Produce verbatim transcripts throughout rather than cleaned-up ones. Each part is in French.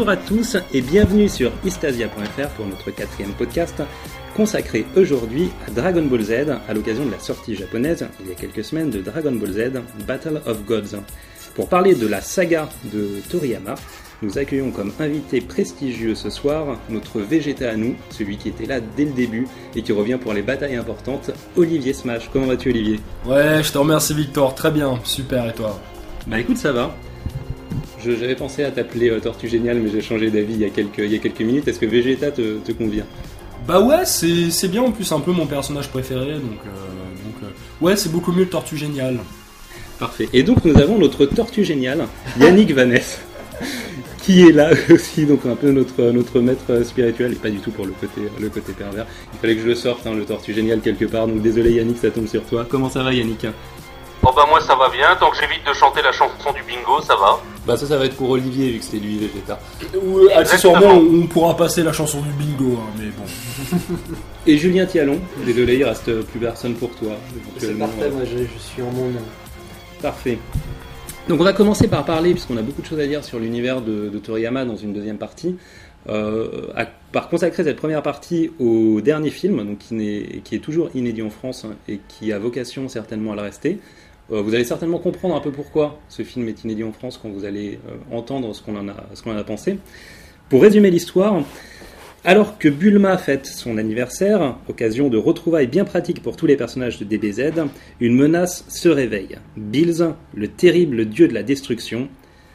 Bonjour à tous et bienvenue sur istasia point f r pour notre quatrième podcast consacré aujourd'hui à Dragon Ball Z à l'occasion de la sortie japonaise il y a quelques semaines de Dragon Ball Z Battle of Gods. Pour parler de la saga de Toriyama, nous accueillons comme invité prestigieux ce soir notre Vegeta à nous, celui qui était là dès le début et qui revient pour les batailles importantes, Olivier Smash. Comment vas-tu, Olivier ? Ouais, je te remercie Victor, très bien, super, et toi ? Bah écoute, ça va. Je, j'avais pensé à t'appeler euh, Tortue Géniale, mais j'ai changé d'avis il y a quelques, il y a quelques minutes. Est-ce que Vegeta te, te convient ? Bah ouais, c'est, c'est bien, en plus c'est un peu mon personnage préféré, donc, euh, donc euh, ouais, c'est beaucoup mieux le Tortue Géniale. Parfait. Et donc nous avons notre Tortue Géniale, Yannick Vaness, qui est là aussi, donc un peu notre, notre maître spirituel, et pas du tout pour le côté, le côté pervers. Il fallait que je le sorte, hein, le Tortue Génial quelque part, donc désolé Yannick, ça tombe sur toi. Comment ça va Yannick ? Oh bah moi ça va bien, tant que j'évite de chanter la chanson du bingo, ça va. Bah ça, ça va être pour Olivier, vu que c'était lui Vegeta. Ou accessoirement, on, on pourra passer la chanson du bingo, hein, mais bon. Et Julien Thialon, désolé, il reste plus personne pour toi. C'est parfait, moi je, je suis en mon nom. Parfait. Donc on va commencer par parler, puisqu'on a beaucoup de choses à dire sur l'univers de, de Toriyama dans une deuxième partie, euh, à, par consacrer cette première partie au dernier film, donc qui, n'est, qui est toujours inédit en France hein, et qui a vocation certainement à le rester. Euh, vous allez certainement comprendre un peu pourquoi ce film est inédit en France quand vous allez euh, entendre ce qu'on en a, ce qu'on en a pensé. Pour résumer l'histoire, alors que Bulma fête son anniversaire, occasion de retrouvailles bien pratiques pour tous les personnages de D B Z, une menace se réveille. Bills, le terrible dieu de la destruction,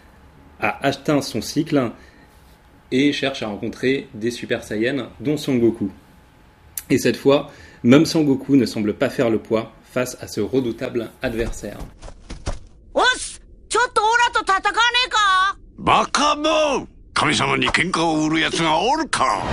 a atteint son cycle et cherche à rencontrer des Super Saiyans, dont Son Goku. Et cette fois, même Son Goku ne semble pas faire le poids face à ce redoutable adversaire. Oss! Chotto ora to tataka ne ka? Baka mo! Kami-sama ni kenka o uru yatsu ga oru ka?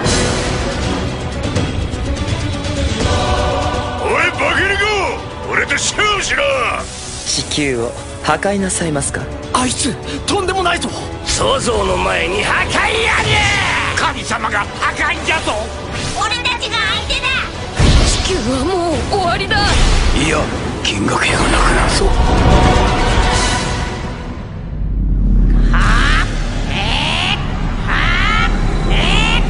Oi, Bakirigo! Ore to shou shiro! 地球を破壊なさいますか？ あいつとんでもないぞ！想像の前に破壊やれ！神様が破壊じゃぞ！ 俺たちが相手だ！ 地球はもう終わりだ。 いや、金額屋がなくなるぞ。 はぁ？えー？はぁ？え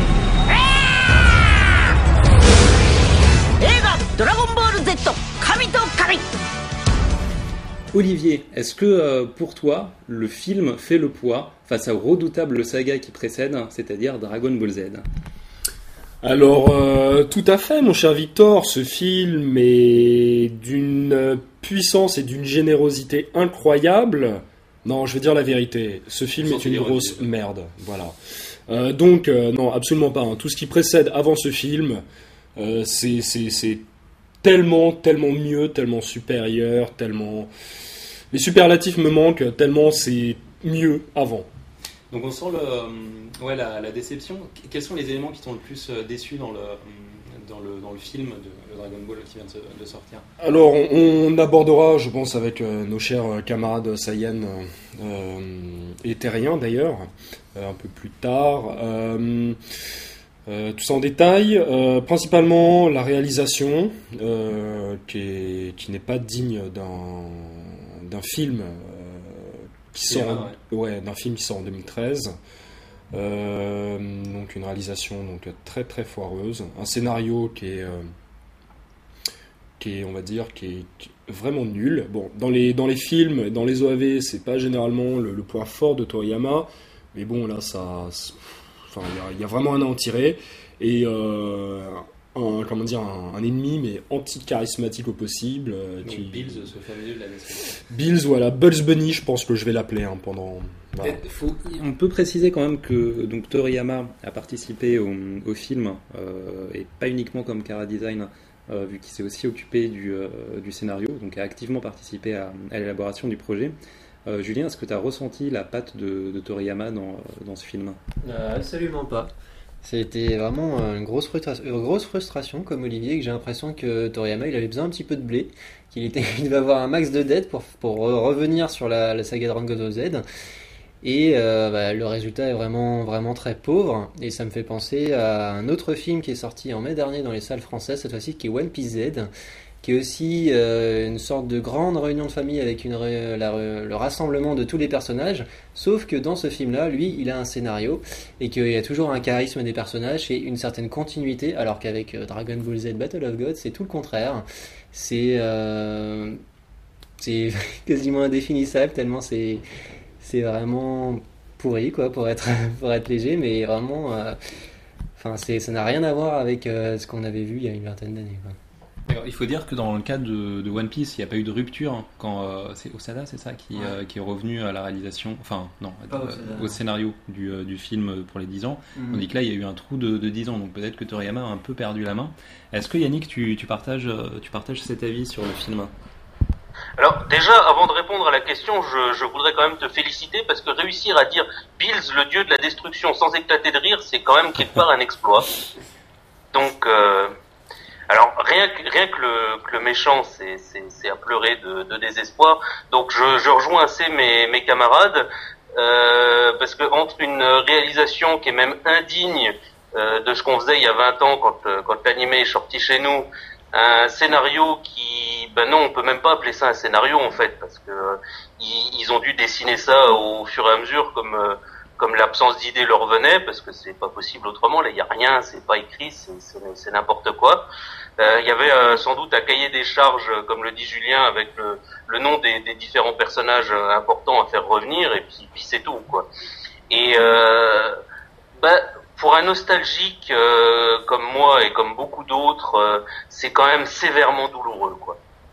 ー？えー？映画ドラゴンボール Z 神と神。 Olivier, est-ce que euh, pour toi, le film fait le poids face au redoutable saga qui précède, c'est-à-dire Dragon Ball Z ? Alors, euh, tout à fait, mon cher Victor, ce film est d'une puissance et d'une générosité incroyable. Non, je veux dire la vérité, ce film est une grosse merde, voilà. Euh, donc, euh, non, absolument pas. Hein. Tout ce qui précède avant ce film, euh, c'est, c'est, c'est tellement, tellement mieux, tellement supérieur, tellement... Les superlatifs me manquent, tellement c'est mieux avant. Donc on sent le, ouais, la, la déception. Quels sont les éléments qui t'ont le plus déçu dans le, dans le, dans le film de, de Dragon Ball qui vient de, de sortir ? Alors on, on abordera, je pense, avec euh, nos chers camarades Saiyans euh, et Terriens d'ailleurs, euh, un peu plus tard. Euh, euh, tout ça en détail. Euh, principalement la réalisation, euh, qui, est, qui n'est pas digne d'un, d'un film... Euh, qui sort en, ouais. ouais, d'un film qui sort en deux mille treize, euh, donc une réalisation donc très très foireuse, un scénario qui est, euh, qui est on va dire qui est, qui est vraiment nul. Bon, dans les dans les films, dans les O A V, c'est pas généralement le, le point fort de Toriyama, mais bon là ça, enfin il y, y a vraiment un à en tirer et euh, un, comment dire, un, un ennemi mais anti-charismatique au possible. Donc qui... Bills, ce fameux de la description. Bills, voilà, Bugs Bunny, je pense que je vais l'appeler hein, pendant... Voilà. Faut, on peut préciser quand même que donc, Toriyama a participé au, au film, euh, et pas uniquement comme Chara Design, euh, vu qu'il s'est aussi occupé du, euh, du scénario, donc a activement participé à, à l'élaboration du projet. Euh, Julien, est-ce que tu as ressenti la patte de, de Toriyama dans, dans ce film ? euh, Absolument pas. C'était vraiment une grosse, frustration, une grosse frustration comme Olivier, que j'ai l'impression que Toriyama il avait besoin un petit peu de blé, qu'il était, il devait avoir un max de dettes pour, pour revenir sur la, la saga Dragon Ball Z. Et euh, bah, le résultat est vraiment, vraiment très pauvre. Et ça me fait penser à un autre film qui est sorti en mai dernier dans les salles françaises, cette fois-ci qui est One Piece Z, qui est aussi euh, une sorte de grande réunion de famille avec une ré- la- le rassemblement de tous les personnages, sauf que dans ce film-là, lui, il a un scénario et qu'il y a toujours un charisme des personnages et une certaine continuité, alors qu'avec euh, Dragon Ball Z Battle of Gods, c'est tout le contraire. C'est euh, c'est quasiment indéfinissable tellement c'est c'est vraiment pourri quoi pour être pour être léger, mais vraiment, euh, enfin c'est ça n'a rien à voir avec euh, ce qu'on avait vu il y a une vingtaine d'années quoi. Alors, il faut dire que dans le cas de, de One Piece, il n'y a pas eu de rupture hein, quand euh, c'est Osada, c'est ça, qui, Ouais. euh, qui est revenu à la réalisation, enfin non, Pas euh, Osada, au non. scénario du, euh, du film pour les dix ans. Mhm. On dit que là, il y a eu un trou de, de dix ans, donc peut-être que Toriyama a un peu perdu la main. Est-ce que Yannick, tu, tu, partages, euh, tu partages cet avis sur le film? Alors déjà, avant de répondre à la question, je, je voudrais quand même te féliciter parce que réussir à dire Bills, le dieu de la destruction, sans éclater de rire, c'est quand même quelque part un exploit. Donc, euh, alors rien que, rien que, le, que le méchant, c'est, c'est, c'est à pleurer de, de désespoir. Donc je, je rejoins assez mes, mes camarades euh, parce que entre une réalisation qui est même indigne euh, de ce qu'on faisait il y a vingt ans quand, quand l'animé est sorti chez nous, un scénario qui, ben non, on peut même pas appeler ça un scénario en fait, parce que euh, ils, ils ont dû dessiner ça au fur et à mesure comme euh, comme l'absence d'idées leur venait, parce que c'est pas possible autrement. Là, il y a rien, c'est pas écrit, c'est, c'est, c'est n'importe quoi. Euh, il y avait euh, sans doute un cahier des charges, comme le dit Julien, avec le, le nom des, des différents personnages importants à faire revenir, et puis, puis c'est tout quoi. Et euh, ben pour un nostalgique euh, comme moi et comme beaucoup d'autres, euh, c'est quand même sévèrement douloureux, quoi.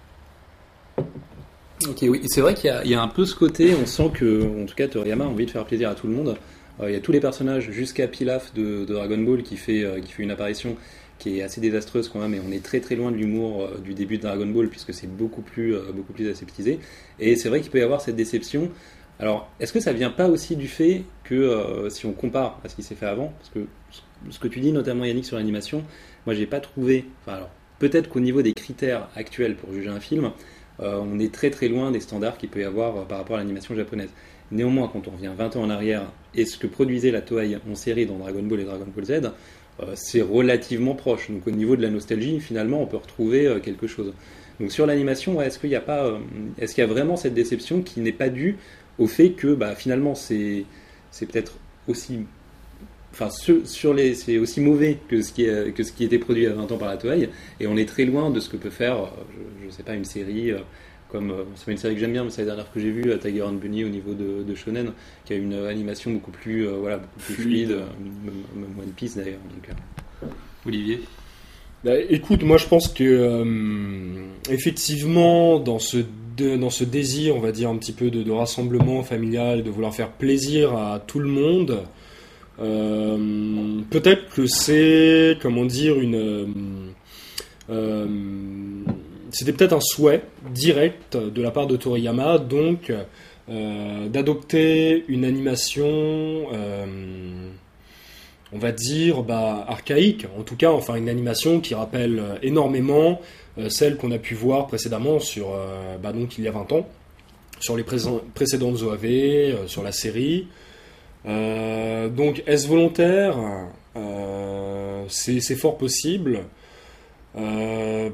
Ok, oui, c'est vrai qu'il y a, il y a un peu ce côté, on sent que, en tout cas, Toriyama a envie de faire plaisir à tout le monde. Euh, il y a tous les personnages, jusqu'à Pilaf de, de Dragon Ball qui fait, euh, qui fait une apparition qui est assez désastreuse quand même, et on est très très loin de l'humour euh, du début de Dragon Ball, puisque c'est beaucoup plus, euh, beaucoup plus aseptisé. Et c'est vrai qu'il peut y avoir cette déception. Alors, est-ce que ça vient pas aussi du fait que, euh, si on compare à ce qui s'est fait avant, parce que ce que tu dis notamment Yannick sur l'animation, moi j'ai pas trouvé, enfin alors, peut-être qu'au niveau des critères actuels pour juger un film, euh, on est très très loin des standards qu'il peut y avoir euh, par rapport à l'animation japonaise. Néanmoins, quand on revient vingt ans en arrière, et ce que produisait la Toei en série dans Dragon Ball et Dragon Ball Z, euh, c'est relativement proche. Donc au niveau de la nostalgie, finalement, on peut retrouver euh, quelque chose. Donc sur l'animation, ouais, est-ce qu'il y a pas, euh, est-ce qu'il y a vraiment cette déception qui n'est pas due au fait que bah, finalement c'est, c'est peut-être aussi, enfin sur, sur les, c'est aussi mauvais que ce qui est, que ce qui était produit à vingt ans par la Toei, et on est très loin de ce que peut faire, euh, je, je sais pas, une série euh, comme, euh, c'est pas une série que j'aime bien, mais c'est la dernière que j'ai vue, euh, Tiger and Bunny au niveau de, de Shonen, qui a une animation beaucoup plus, euh, voilà, beaucoup plus fluide, euh, même, même One Piece d'ailleurs. Donc, euh, Olivier. Bah, écoute, moi je pense que euh, effectivement dans ce de, dans ce désir, on va dire un petit peu de, de rassemblement familial, de vouloir faire plaisir à tout le monde, euh, peut-être que c'est, comment dire, une euh, euh, c'était peut-être un souhait direct de la part de Toriyama, donc euh, d'adopter une animation euh, on va dire bah, archaïque, en tout cas, enfin une animation qui rappelle énormément euh, celle qu'on a pu voir précédemment sur, euh, bah, donc il y a vingt ans, sur les présent- précédentes O A V, euh, sur la série. Euh, donc est-ce volontaire? euh, c'est, c'est fort possible. Euh,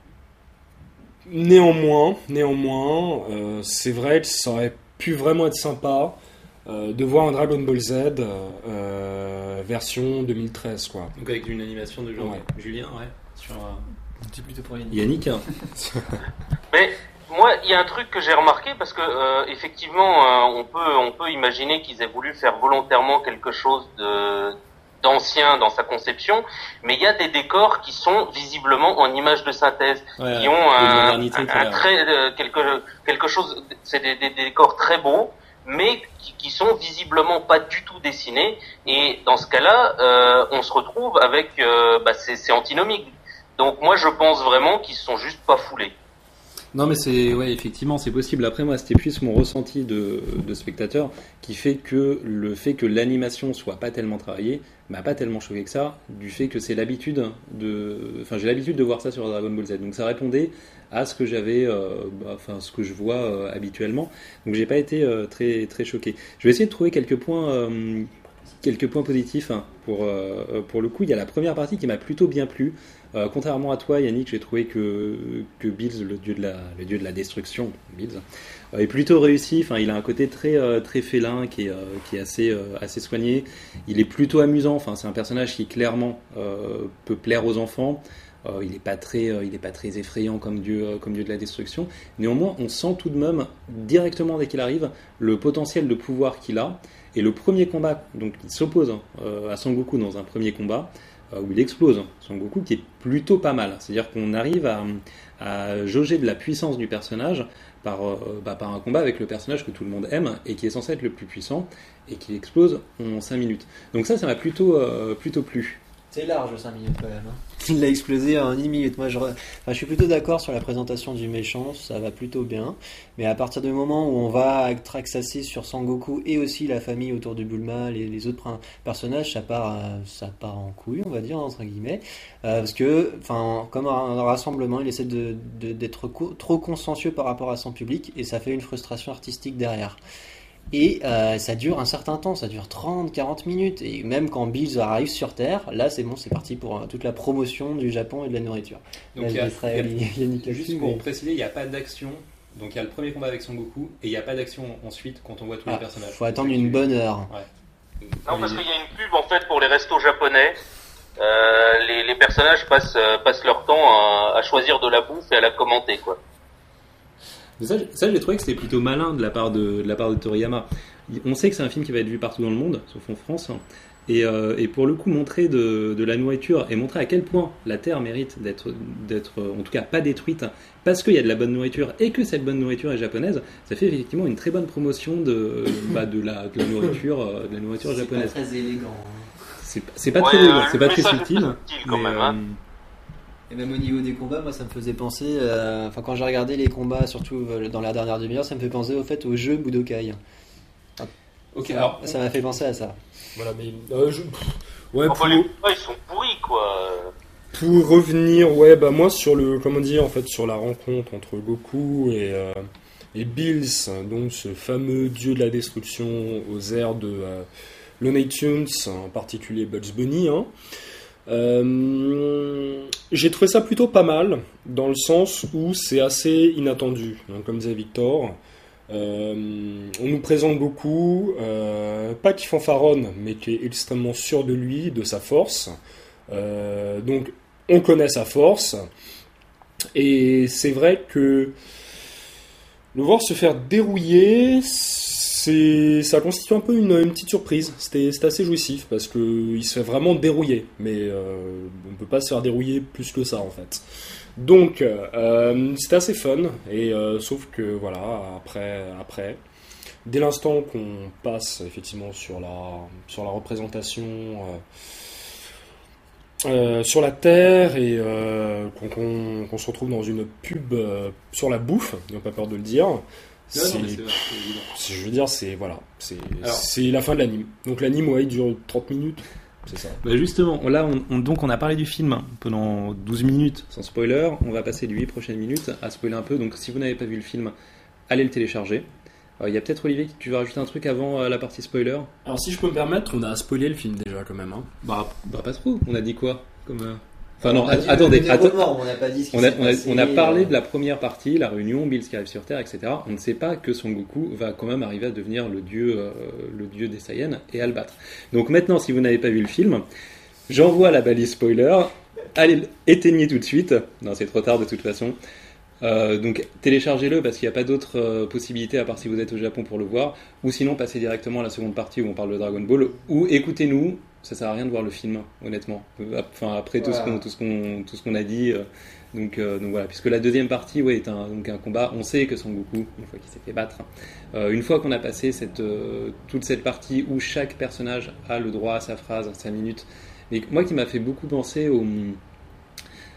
néanmoins, néanmoins euh, c'est vrai que ça aurait pu vraiment être sympa Euh, de voir un Dragon Ball Z euh, version deux mille treize quoi. Donc avec une animation de genre. Ouais. Julien, ouais. Sur, euh, C'est plutôt pour Yannick. Yannick. Mais moi, il y a un truc que j'ai remarqué parce que euh, effectivement, euh, on peut on peut imaginer qu'ils aient voulu faire volontairement quelque chose de d'ancien dans sa conception, mais il y a des décors qui sont visiblement en images de synthèse, Ouais, qui ont de un, modernité, un, très un bien. très euh, quelque quelque chose, c'est des, des, des décors très beaux, mais qui, qui sont visiblement pas du tout dessinés. Et dans ce cas-là, euh, on se retrouve avec, euh, bah, c'est, c'est antinomique. Donc moi, je pense vraiment qu'ils se sont juste pas foulés. Non, mais c'est, ouais, effectivement, c'est possible. Après, moi, c'était plus mon ressenti de, de spectateur qui fait que le fait que l'animation soit pas tellement travaillée m'a pas tellement choqué que ça, du fait que c'est l'habitude de, enfin, j'ai l'habitude de voir ça sur Dragon Ball Z. Donc, ça répondait à ce que j'avais, euh, bah, enfin, ce que je vois euh, habituellement. Donc, j'ai pas été euh, très, très choqué. Je vais essayer de trouver quelques points. Euh, quelques points positifs hein, pour, euh, pour le coup. Il y a la première partie qui m'a plutôt bien plu. Euh, contrairement à toi, Yannick, j'ai trouvé que, que Bills, le dieu de la, le dieu de la destruction, Bills, euh, est plutôt réussi. Enfin, il a un côté très, euh, très félin qui est, euh, qui est assez, euh, assez soigné. Il est plutôt amusant. Enfin, c'est un personnage qui clairement euh, peut plaire aux enfants. Euh, il n'est pas très, euh, il est pas très effrayant comme dieu, euh, comme dieu de la destruction. Néanmoins, on sent tout de même directement dès qu'il arrive le potentiel de pouvoir qu'il a. Et le premier combat, donc il s'oppose hein, euh, à Sangoku dans un premier combat. Où il explose Son Goku, qui est plutôt pas mal. C'est-à-dire qu'on arrive à, à jauger de la puissance du personnage par, euh, bah, par un combat avec le personnage que tout le monde aime et qui est censé être le plus puissant et qui explose en cinq minutes. Donc ça, ça m'a plutôt, euh, plutôt plu. C'est large cinq minutes quand même. Hein. Il l'a explosé en dix minutes. Moi, je, enfin, je suis plutôt d'accord sur la présentation du méchant, ça va plutôt bien. Mais à partir du moment où on va être axé sur Sangoku et aussi la famille autour de Bulma, les, les autres personnages, ça part, ça part en couille, on va dire, entre guillemets. Euh, parce que, enfin, comme un rassemblement, il essaie de, de, d'être co- trop consciencieux par rapport à son public et ça fait une frustration artistique derrière. Et euh, ça dure un certain temps, ça dure trente à quarante minutes. Et même quand Bills arrive sur Terre, là c'est bon, c'est parti pour euh, toute la promotion du Japon et de la nourriture. Donc là, il y a, Israël, il y a, Yannick juste dessus, pour mais... préciser, il n'y a pas d'action. Donc il y a le premier combat avec Son Goku et il n'y a pas d'action ensuite quand on voit tous ah, les personnages. faut attendre une bonne heure. Ouais. Non, parce qu'il y a une pub en fait pour les restos japonais. Euh, les, les personnages passent, euh, passent leur temps à, à choisir de la bouffe et à la commenter, quoi. Ça, ça j'ai trouvé que c'était plutôt malin de la part de, de la part de Toriyama. On sait que c'est un film qui va être vu partout dans le monde, sauf en France. Et, euh, et pour le coup, montrer de, de la nourriture et montrer à quel point la Terre mérite d'être, d'être, en tout cas pas détruite, parce qu'il y a de la bonne nourriture et que cette bonne nourriture est japonaise, ça fait effectivement une très bonne promotion de, bah, de, la, de la nourriture, de la nourriture c'est japonaise. C'est pas très élégant. C'est, c'est pas Ouais, très élégant, euh, c'est pas le très message subtil. est pas subtil quand mais, même, hein. euh, Et même au niveau des combats, moi ça me faisait penser, euh, enfin quand j'ai regardé les combats, surtout euh, dans la dernière demi-heure, ça me fait penser au fait au jeu Budokai. Ok, ça, alors ça m'a fait penser à ça. Voilà, mais euh, je... ouais, Enfin, pour... les combats, ils sont pourris, quoi. pour revenir, ouais, bah moi sur le, comment dire, en fait, sur la rencontre entre Goku et euh, et Bills, donc ce fameux dieu de la destruction aux airs de euh, Looney Tunes, en particulier Bugs Bunny, hein. Euh, j'ai trouvé ça plutôt pas mal, dans le sens où c'est assez inattendu. Donc, comme disait Victor, euh, on nous présente Goku, euh, pas qui fanfaronne, mais qui est extrêmement sûr de lui, de sa force. Euh, donc, on connaît sa force, et c'est vrai que le voir se faire dérouiller, c'est, ça constitue un peu une, une petite surprise. C'était, c'était assez jouissif parce qu'il se fait vraiment dérouiller, mais euh, on ne peut pas se faire dérouiller plus que ça en fait. Donc euh, c'était assez fun, et euh, sauf que voilà, après, après, dès l'instant qu'on passe effectivement sur la, sur la représentation. Euh, Euh, sur la Terre et euh, qu'on, qu'on, qu'on se retrouve dans une pub euh, sur la bouffe, n'ayons pas peur de le dire. C'est, non, mais c'est, c'est évident. c'est, je veux dire, c'est voilà, c'est, Alors, c'est la fin de l'anime. Donc l'anime, ouais, il dure trente minutes, c'est ça. Bah justement, là, on, on, donc on a parlé du film pendant douze minutes sans spoiler. On va passer les huit prochaines minutes à spoiler un peu. Donc si vous n'avez pas vu le film, allez le télécharger. Il euh, y a peut-être Olivier, tu veux rajouter un truc avant euh, la partie spoiler? Alors si je peux me permettre, on a spoilé le film déjà quand même. Hein. Bah, bah pas trop. On a dit quoi comme, euh... Enfin non, On a dit attendez, le attendez. déroulement, on n'a pas dit ce qui On a, s'est on, a, passé, on a parlé euh, de la première partie, la réunion, Bills qui arrive sur Terre, et cetera. On ne sait pas que Son Goku va quand même arriver à devenir le dieu, euh, le dieu des Saiyans et à le battre. Donc maintenant, si vous n'avez pas vu le film, j'envoie la balise spoiler. Allez, éteignez tout de suite. Non, c'est trop tard de toute façon. Euh, donc téléchargez-le parce qu'il n'y a pas d'autre euh, possibilité à part si vous êtes au Japon pour le voir, ou sinon passez directement à la seconde partie où on parle de Dragon Ball, ou écoutez-nous, ça sert à rien de voir le film honnêtement, enfin après tout, voilà. ce qu'on, tout, ce qu'on, tout ce qu'on a dit, euh, donc, euh, donc voilà, puisque la deuxième partie ouais, est un, donc un combat, on sait que Son Goku, une fois qu'il s'est fait battre, euh, une fois qu'on a passé cette, euh, toute cette partie où chaque personnage a le droit à sa phrase, à sa minute, mais moi qui m'a fait beaucoup penser au...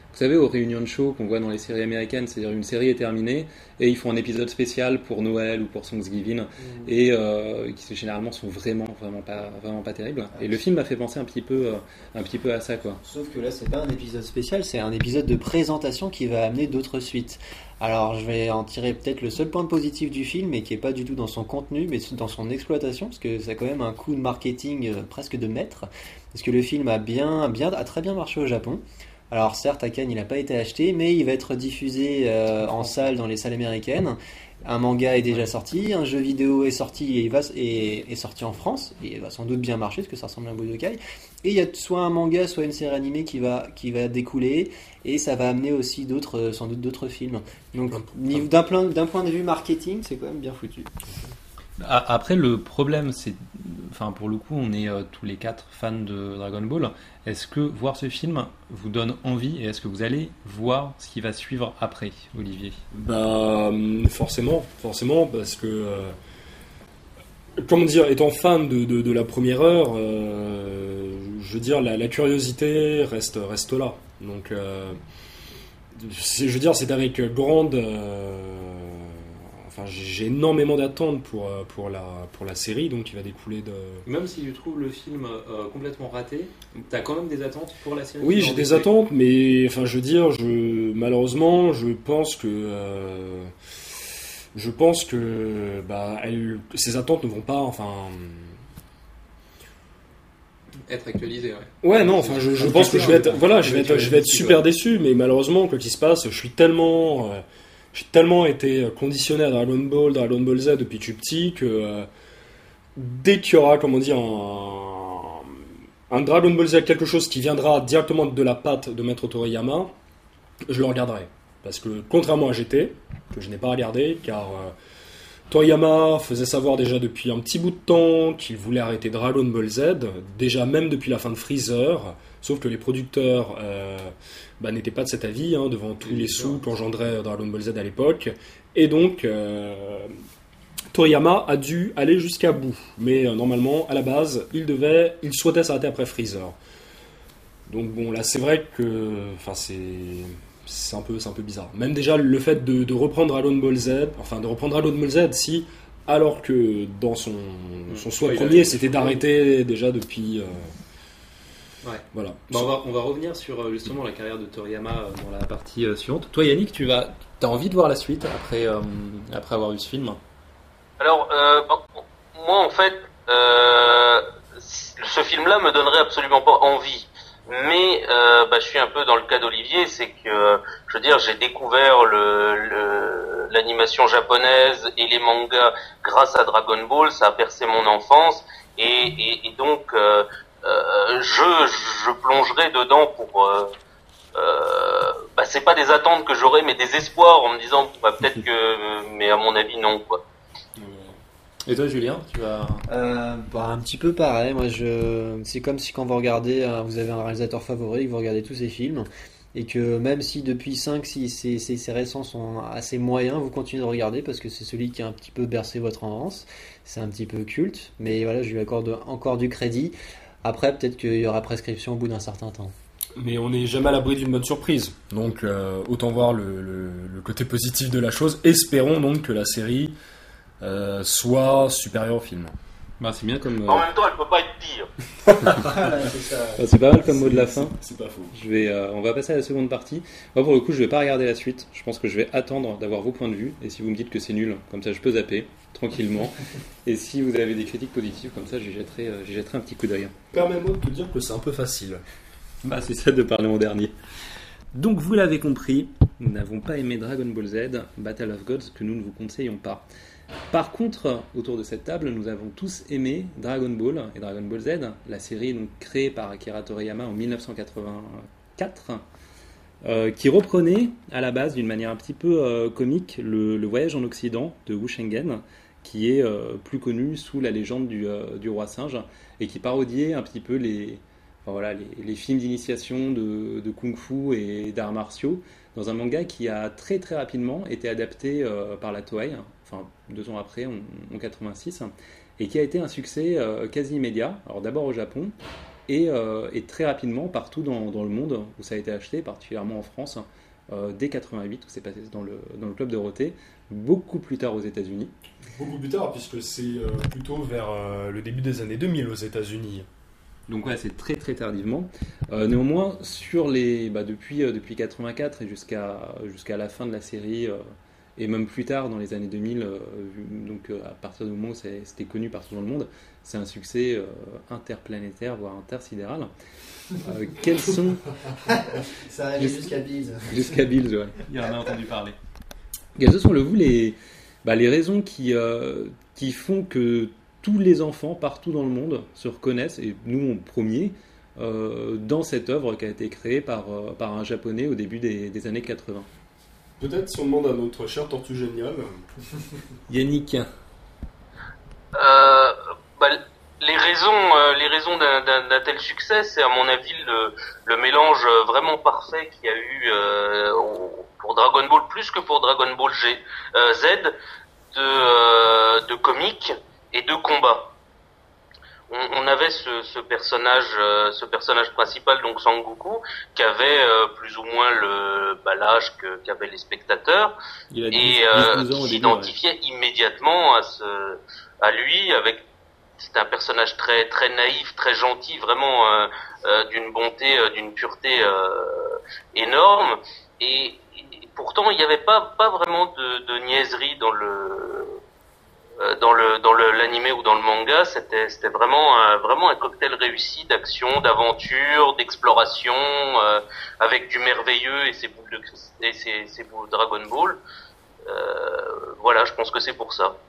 vous savez, aux réunions de show qu'on voit dans les séries américaines, c'est-à-dire une série est terminée et ils font un épisode spécial pour Noël ou pour Thanksgiving, mmh. et euh, qui généralement sont vraiment, vraiment pas, vraiment pas terribles. Et le film m'a fait penser un petit peu, euh, un petit peu à ça, quoi. Sauf que là, c'est pas un épisode spécial, c'est un épisode de présentation qui va amener d'autres suites. Alors, je vais en tirer peut-être le seul point positif du film, et qui est pas du tout dans son contenu, mais dans son exploitation, parce que ça a quand même un coup de marketing euh, presque de maître, parce que le film a bien, bien, a très bien marché au Japon. Alors certes, à Cannes, il n'a pas été acheté, mais il va être diffusé euh, en salle dans les salles américaines. Un manga est déjà sorti, un jeu vidéo est sorti et il va, est, est sorti en France, et il va sans doute bien marcher, parce que ça ressemble à un Budokai. Et il y a soit un manga, soit une série animée qui va, qui va découler, et ça va amener aussi d'autres, sans doute d'autres films. Donc d'un, plein, d'un point de vue marketing, c'est quand même bien foutu. Après, le problème, c'est, enfin, pour le coup, on est euh, tous les quatre fans de Dragon Ball. Est-ce que voir ce film vous donne envie, et est-ce que vous allez voir ce qui va suivre après, Olivier ? Bah, forcément, forcément, parce que, euh, comment dire, étant fan de, de, de la première heure, euh, je veux dire, la, la curiosité reste, reste là. Donc, euh, je veux dire, c'est avec grande... Euh, Enfin, j'ai énormément d'attentes pour, pour, la, pour la série, donc qui va découler de... Même si tu trouves le film euh, complètement raté, tu as quand même des attentes pour la série ? Oui, j'ai des attentes, mais enfin, je veux dire, je, malheureusement, je pense que... Euh, je pense que bah, elle, ces attentes ne vont pas... Enfin, être actualisées, ouais. Ouais, non, enfin, je, je pense que je vais être, voilà, je vais être, je vais être super déçu, mais malheureusement, quoi qu'il se passe, je suis tellement... Euh, J'ai tellement été conditionné à Dragon Ball, Dragon Ball Z depuis que je suis petit que euh, dès qu'il y aura, comment dire, un, un Dragon Ball Z, quelque chose qui viendra directement de la patte de Maître Toriyama, je le regarderai. Parce que contrairement à G T, que je n'ai pas regardé, car euh, Toriyama faisait savoir déjà depuis un petit bout de temps qu'il voulait arrêter Dragon Ball Z, déjà même depuis la fin de Freezer, sauf que les producteurs... Euh, Bah, n'était pas de cet avis, hein, devant tous les sous qu'engendrait Dragon Ball Z à l'époque. Et donc, euh, Toriyama a dû aller jusqu'à bout. Mais euh, normalement, à la base, il devait, il souhaitait s'arrêter après Freezer. Donc bon, là, c'est vrai que, enfin, c'est, c'est un peu, c'est un peu bizarre. Même déjà le fait de, de reprendre Dragon Ball Z, enfin, de reprendre Dragon Ball Z, si, alors que dans son, son souhait premier, c'était d'arrêter déjà depuis. Euh, Ouais. Voilà. Bah, on, va, on va revenir sur justement la carrière de Toriyama dans la partie euh, suivante. Toi, Yannick, tu vas, t'as envie de voir la suite après, euh, après avoir vu ce film ? Alors, euh, moi, en fait, euh, ce film-là me donnerait absolument pas envie. Mais euh, bah, je suis un peu dans le cas d'Olivier, c'est que, je veux dire, j'ai découvert le, le, l'animation japonaise et les mangas grâce à Dragon Ball. Ça a percé mon enfance, et, et, et donc... Euh, Euh, je, je plongerai dedans pour euh, euh, bah c'est pas des attentes que j'aurais, mais des espoirs, en me disant bah, peut-être que, mais à mon avis non, quoi. Et toi, Julien, tu vas euh, bah, un petit peu pareil. Moi, je c'est comme si quand vous regardez, vous avez un réalisateur favori, que vous regardez tous ses films, et que même si depuis cinq six ces, ces, ces récents sont assez moyens, vous continuez de regarder parce que c'est celui qui a un petit peu bercé votre enfance. C'est un petit peu culte, mais voilà, je lui accorde encore du crédit. Après, peut-être qu'il y aura prescription au bout d'un certain temps. Mais on n'est jamais à l'abri d'une bonne surprise. Donc, euh, autant voir le, le, le côté positif de la chose. Espérons donc que la série euh, soit supérieure au film. Bah, c'est bien comme. Euh... En même temps, elle peut pas être pire. c'est, ça. C'est pas mal comme mot de la fin. C'est, c'est pas faux. Je vais, euh, on va passer à la seconde partie. Moi, pour le coup, je vais pas regarder la suite. Je pense que je vais attendre d'avoir vos points de vue. Et si vous me dites que c'est nul, comme ça, je peux zapper tranquillement. Et si vous avez des critiques positives, comme ça, j'y jetterai, euh, j'y jetterai un petit coup d'œil. Permets-moi de te dire que c'est un peu facile. Bah, c'est ça de parler en dernier. Donc, vous l'avez compris, nous n'avons pas aimé Dragon Ball Z, Battle of Gods, que nous ne vous conseillons pas. Par contre, autour de cette table, nous avons tous aimé Dragon Ball et Dragon Ball Z, la série donc créée par Akira Toriyama en dix-neuf cent quatre-vingt-quatre, euh, qui reprenait à la base d'une manière un petit peu euh, comique le, le voyage en Occident de Wu Shengen, qui est euh, plus connu sous la légende du, euh, du roi singe, et qui parodiait un petit peu les, enfin, voilà, les, les films d'initiation de, de kung-fu et d'arts martiaux, dans un manga qui a très très rapidement été adapté euh, par la Toei, enfin deux ans après, en, en quatre-vingt-six, et qui a été un succès euh, quasi immédiat. Alors d'abord au Japon, et, euh, et très rapidement partout dans, dans le monde où ça a été acheté, particulièrement en France, euh, dès quatre-vingt-huit, où c'est passé dans le, dans le club Dorothée, beaucoup plus tard aux États-Unis. Beaucoup plus tard, puisque c'est euh, plutôt vers euh, le début des années deux mille aux États-Unis. Donc ouais, c'est très très tardivement. Euh, néanmoins, sur les, bah, depuis, euh, depuis quatre-vingt-quatre et jusqu'à, jusqu'à la fin de la série, euh, et même plus tard dans les années deux mille, euh, donc euh, à partir du moment où c'est, c'était connu partout dans le monde, c'est un succès euh, interplanétaire, voire intersidéral. Euh, quels sont... Ça arrive jusqu'à Bills. Jusqu'à Bills, ouais. Il en a entendu parler. Quelles sont le vous les, bah, les raisons qui, euh, qui font que tous les enfants partout dans le monde se reconnaissent, et nous en premier, euh, dans cette œuvre qui a été créée par, euh, par un japonais au début des, des années quatre-vingts. Peut-être si on demande à notre cher Tortue Génial. Yannick. Euh, bah, les raisons, euh, les raisons d'un, d'un, d'un tel succès, c'est à mon avis le, le mélange vraiment parfait qu'il y a eu euh, pour Dragon Ball plus que pour Dragon Ball G, euh, Z, de, euh, de comics et de combat. On, on avait ce, ce personnage, euh, ce personnage principal, donc Sangoku, qui avait euh, plus ou moins le bah, l'âge que, qu'avaient les spectateurs, Il a et euh, qui s'identifiait ouais. immédiatement à ce, à lui. Avec, c'était un personnage très très naïf, très gentil, vraiment euh, euh, d'une bonté, euh, d'une pureté euh, énorme. Et, et pourtant, il n'y avait pas pas vraiment de, de niaiserie dans le dans le dans le l'animé ou dans le manga. C'était c'était vraiment un, vraiment un cocktail réussi d'action, d'aventure, d'exploration, euh, avec du merveilleux et ses boules de et ses ses boules Dragon Ball. Euh, voilà, je pense que c'est pour ça.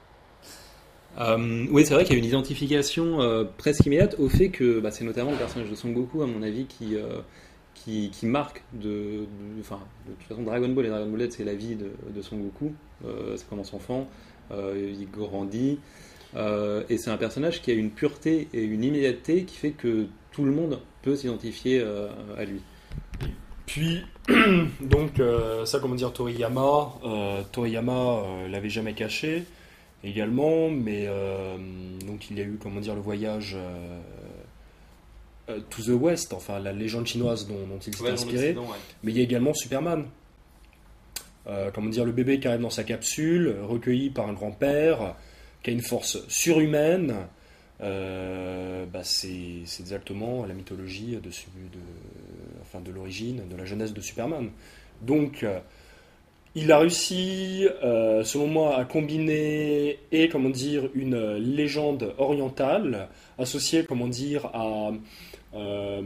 Euh, oui, c'est vrai qu'il y a une identification euh, presque immédiate au fait que bah, c'est notamment le personnage de Son Goku, à mon avis, qui euh, qui, qui marque de, enfin de, de toute façon Dragon Ball et Dragon Ball Z, c'est la vie de, de Son Goku. Euh, ça commence enfant. Euh, il grandit euh, et c'est un personnage qui a une pureté et une immédiateté qui fait que tout le monde peut s'identifier euh, à lui. Puis donc euh, ça comment dire Toriyama euh, Toriyama euh, l'avait jamais caché également, mais euh, donc il y a eu comment dire le voyage euh, euh, to the West, enfin la légende chinoise dont, dont il s'est ouais, inspiré, ouais. Mais il y a également Superman. Euh, comment dire, le bébé qui arrive dans sa capsule, recueilli par un grand-père, qui a une force surhumaine, euh, bah c'est, c'est exactement la mythologie de, de, enfin de l'origine, de la jeunesse de Superman. Donc, euh, il a réussi, euh, selon moi, à combiner et comment dire une légende orientale associée, comment dire, à euh,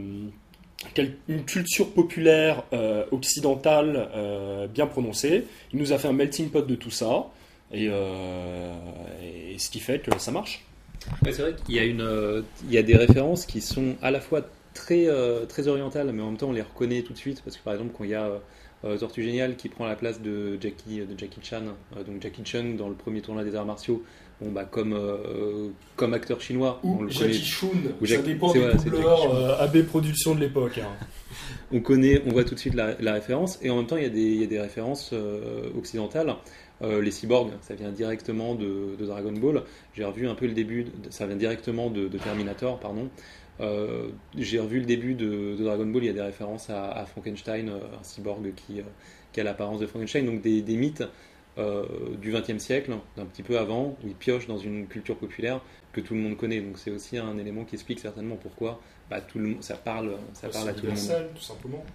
une culture populaire euh, occidentale euh, bien prononcée. Il nous a fait un melting pot de tout ça, et, euh, et ce qui fait que ça marche. Ouais, c'est vrai qu'il y a, une, euh, il y a des références qui sont à la fois très, euh, très orientales, mais en même temps on les reconnaît tout de suite, parce que par exemple quand il y a euh, Tortue Génial qui prend la place de Jackie, de Jackie Chan, euh, donc Jackie Chan dans le premier tournoi des arts martiaux, bon, bah, comme, euh, comme acteur chinois. Ou on le Jackie Chun, ou ça Jackie... dépend des voilà, doubleurs euh, A B Productions de l'époque. Hein. on connaît, on voit tout de suite la, la référence, et en même temps il y a des, il y a des références euh, occidentales. Euh, les cyborgs, ça vient directement de, de Dragon Ball. J'ai revu un peu le début, de, ça vient directement de, de Terminator, pardon. Euh, j'ai revu le début de, de Dragon Ball, il y a des références à, à Frankenstein, un cyborg qui, euh, qui a l'apparence de Frankenstein, donc des, des mythes euh, du vingtième siècle, d'un petit peu avant, où ils piochent dans une culture populaire que tout le monde connaît. Donc c'est aussi un élément qui explique certainement pourquoi bah, tout le, ça parle, ça parle à tout le monde. Tout simplement.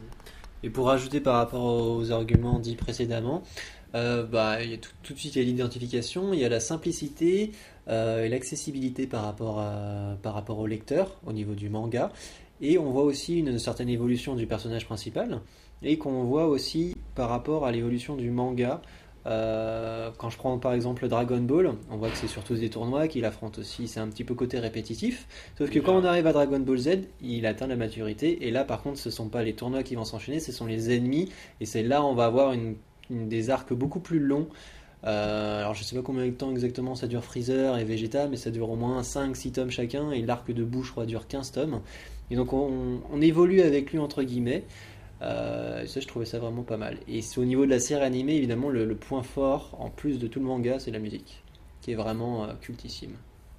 Et pour rajouter par rapport aux arguments dits précédemment, Euh, bah, il y a tout, tout de suite il y a l'identification, il y a la simplicité euh, et l'accessibilité par rapport, à, par rapport au lecteur au niveau du manga, et on voit aussi une certaine évolution du personnage principal, et qu'on voit aussi par rapport à l'évolution du manga. Euh, quand je prends par exemple Dragon Ball, on voit que c'est surtout des tournois qu'il affronte aussi, c'est un petit peu côté répétitif, sauf que quand on arrive à Dragon Ball Z, il atteint la maturité, et là par contre ce ne sont pas les tournois qui vont s'enchaîner, ce sont les ennemis, et c'est là on va avoir une des arcs beaucoup plus longs. Euh, alors je sais pas combien de temps exactement ça dure Freezer et Vegeta, mais ça dure au moins cinq six tomes chacun, et l'arc de Boo je crois dure quinze tomes, et donc on, on évolue avec lui entre guillemets. Euh, ça je trouvais ça vraiment pas mal, et c'est au niveau de la série animée évidemment le, le point fort en plus de tout le manga, c'est la musique qui est vraiment euh, cultissime,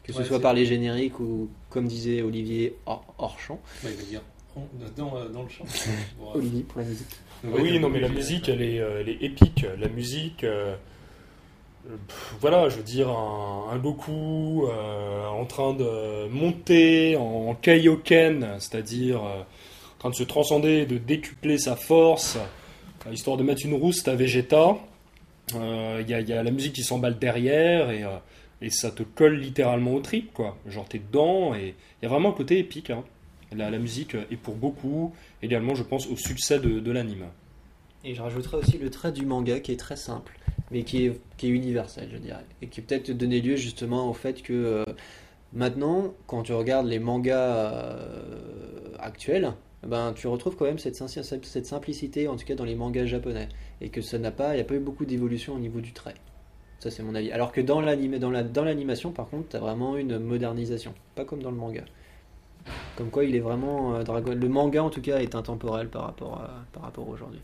Que ce Ouais, soit c'est- par les génériques ou, comme disait Olivier, hors, hors champ. Ouais, il va dire on- dans, euh, dans le champ. Bon, Olivier pour la musique. donc, Oui, ouais, non, mais la j'ai- musique, elle est, euh, elle est épique. La musique, euh, euh, pff, voilà, je veux dire, un, un Goku euh, en train de monter en Kaioken, c'est-à-dire euh, en train de se transcender, de décupler sa force, euh, histoire de mettre une rouste à Vegeta. Il euh, y, a, y a la musique qui s'emballe derrière et, euh, et ça te colle littéralement au trip, quoi. Genre, t'es dedans et il y a vraiment un côté épique, hein. La, la musique est pour beaucoup, également, je pense, au succès de, de l'anime. Et je rajouterais aussi le trait du manga qui est très simple, mais qui est, qui est universel, je dirais. Et qui peut-être donner lieu justement au fait que euh, maintenant, quand tu regardes les mangas euh, actuels, ben, tu retrouves quand même cette, sin- cette simplicité, en tout cas dans les mangas japonais. Et que ça n'a pas, il n'y a pas eu beaucoup d'évolution au niveau du trait. Ça, c'est mon avis. Alors que dans l'anime, dans la, dans l'animation, par contre, tu as vraiment une modernisation. Pas comme dans le manga. Comme quoi, il est vraiment. euh, Dragon... Le manga, en tout cas, est intemporel par rapport, à, par rapport à aujourd'hui.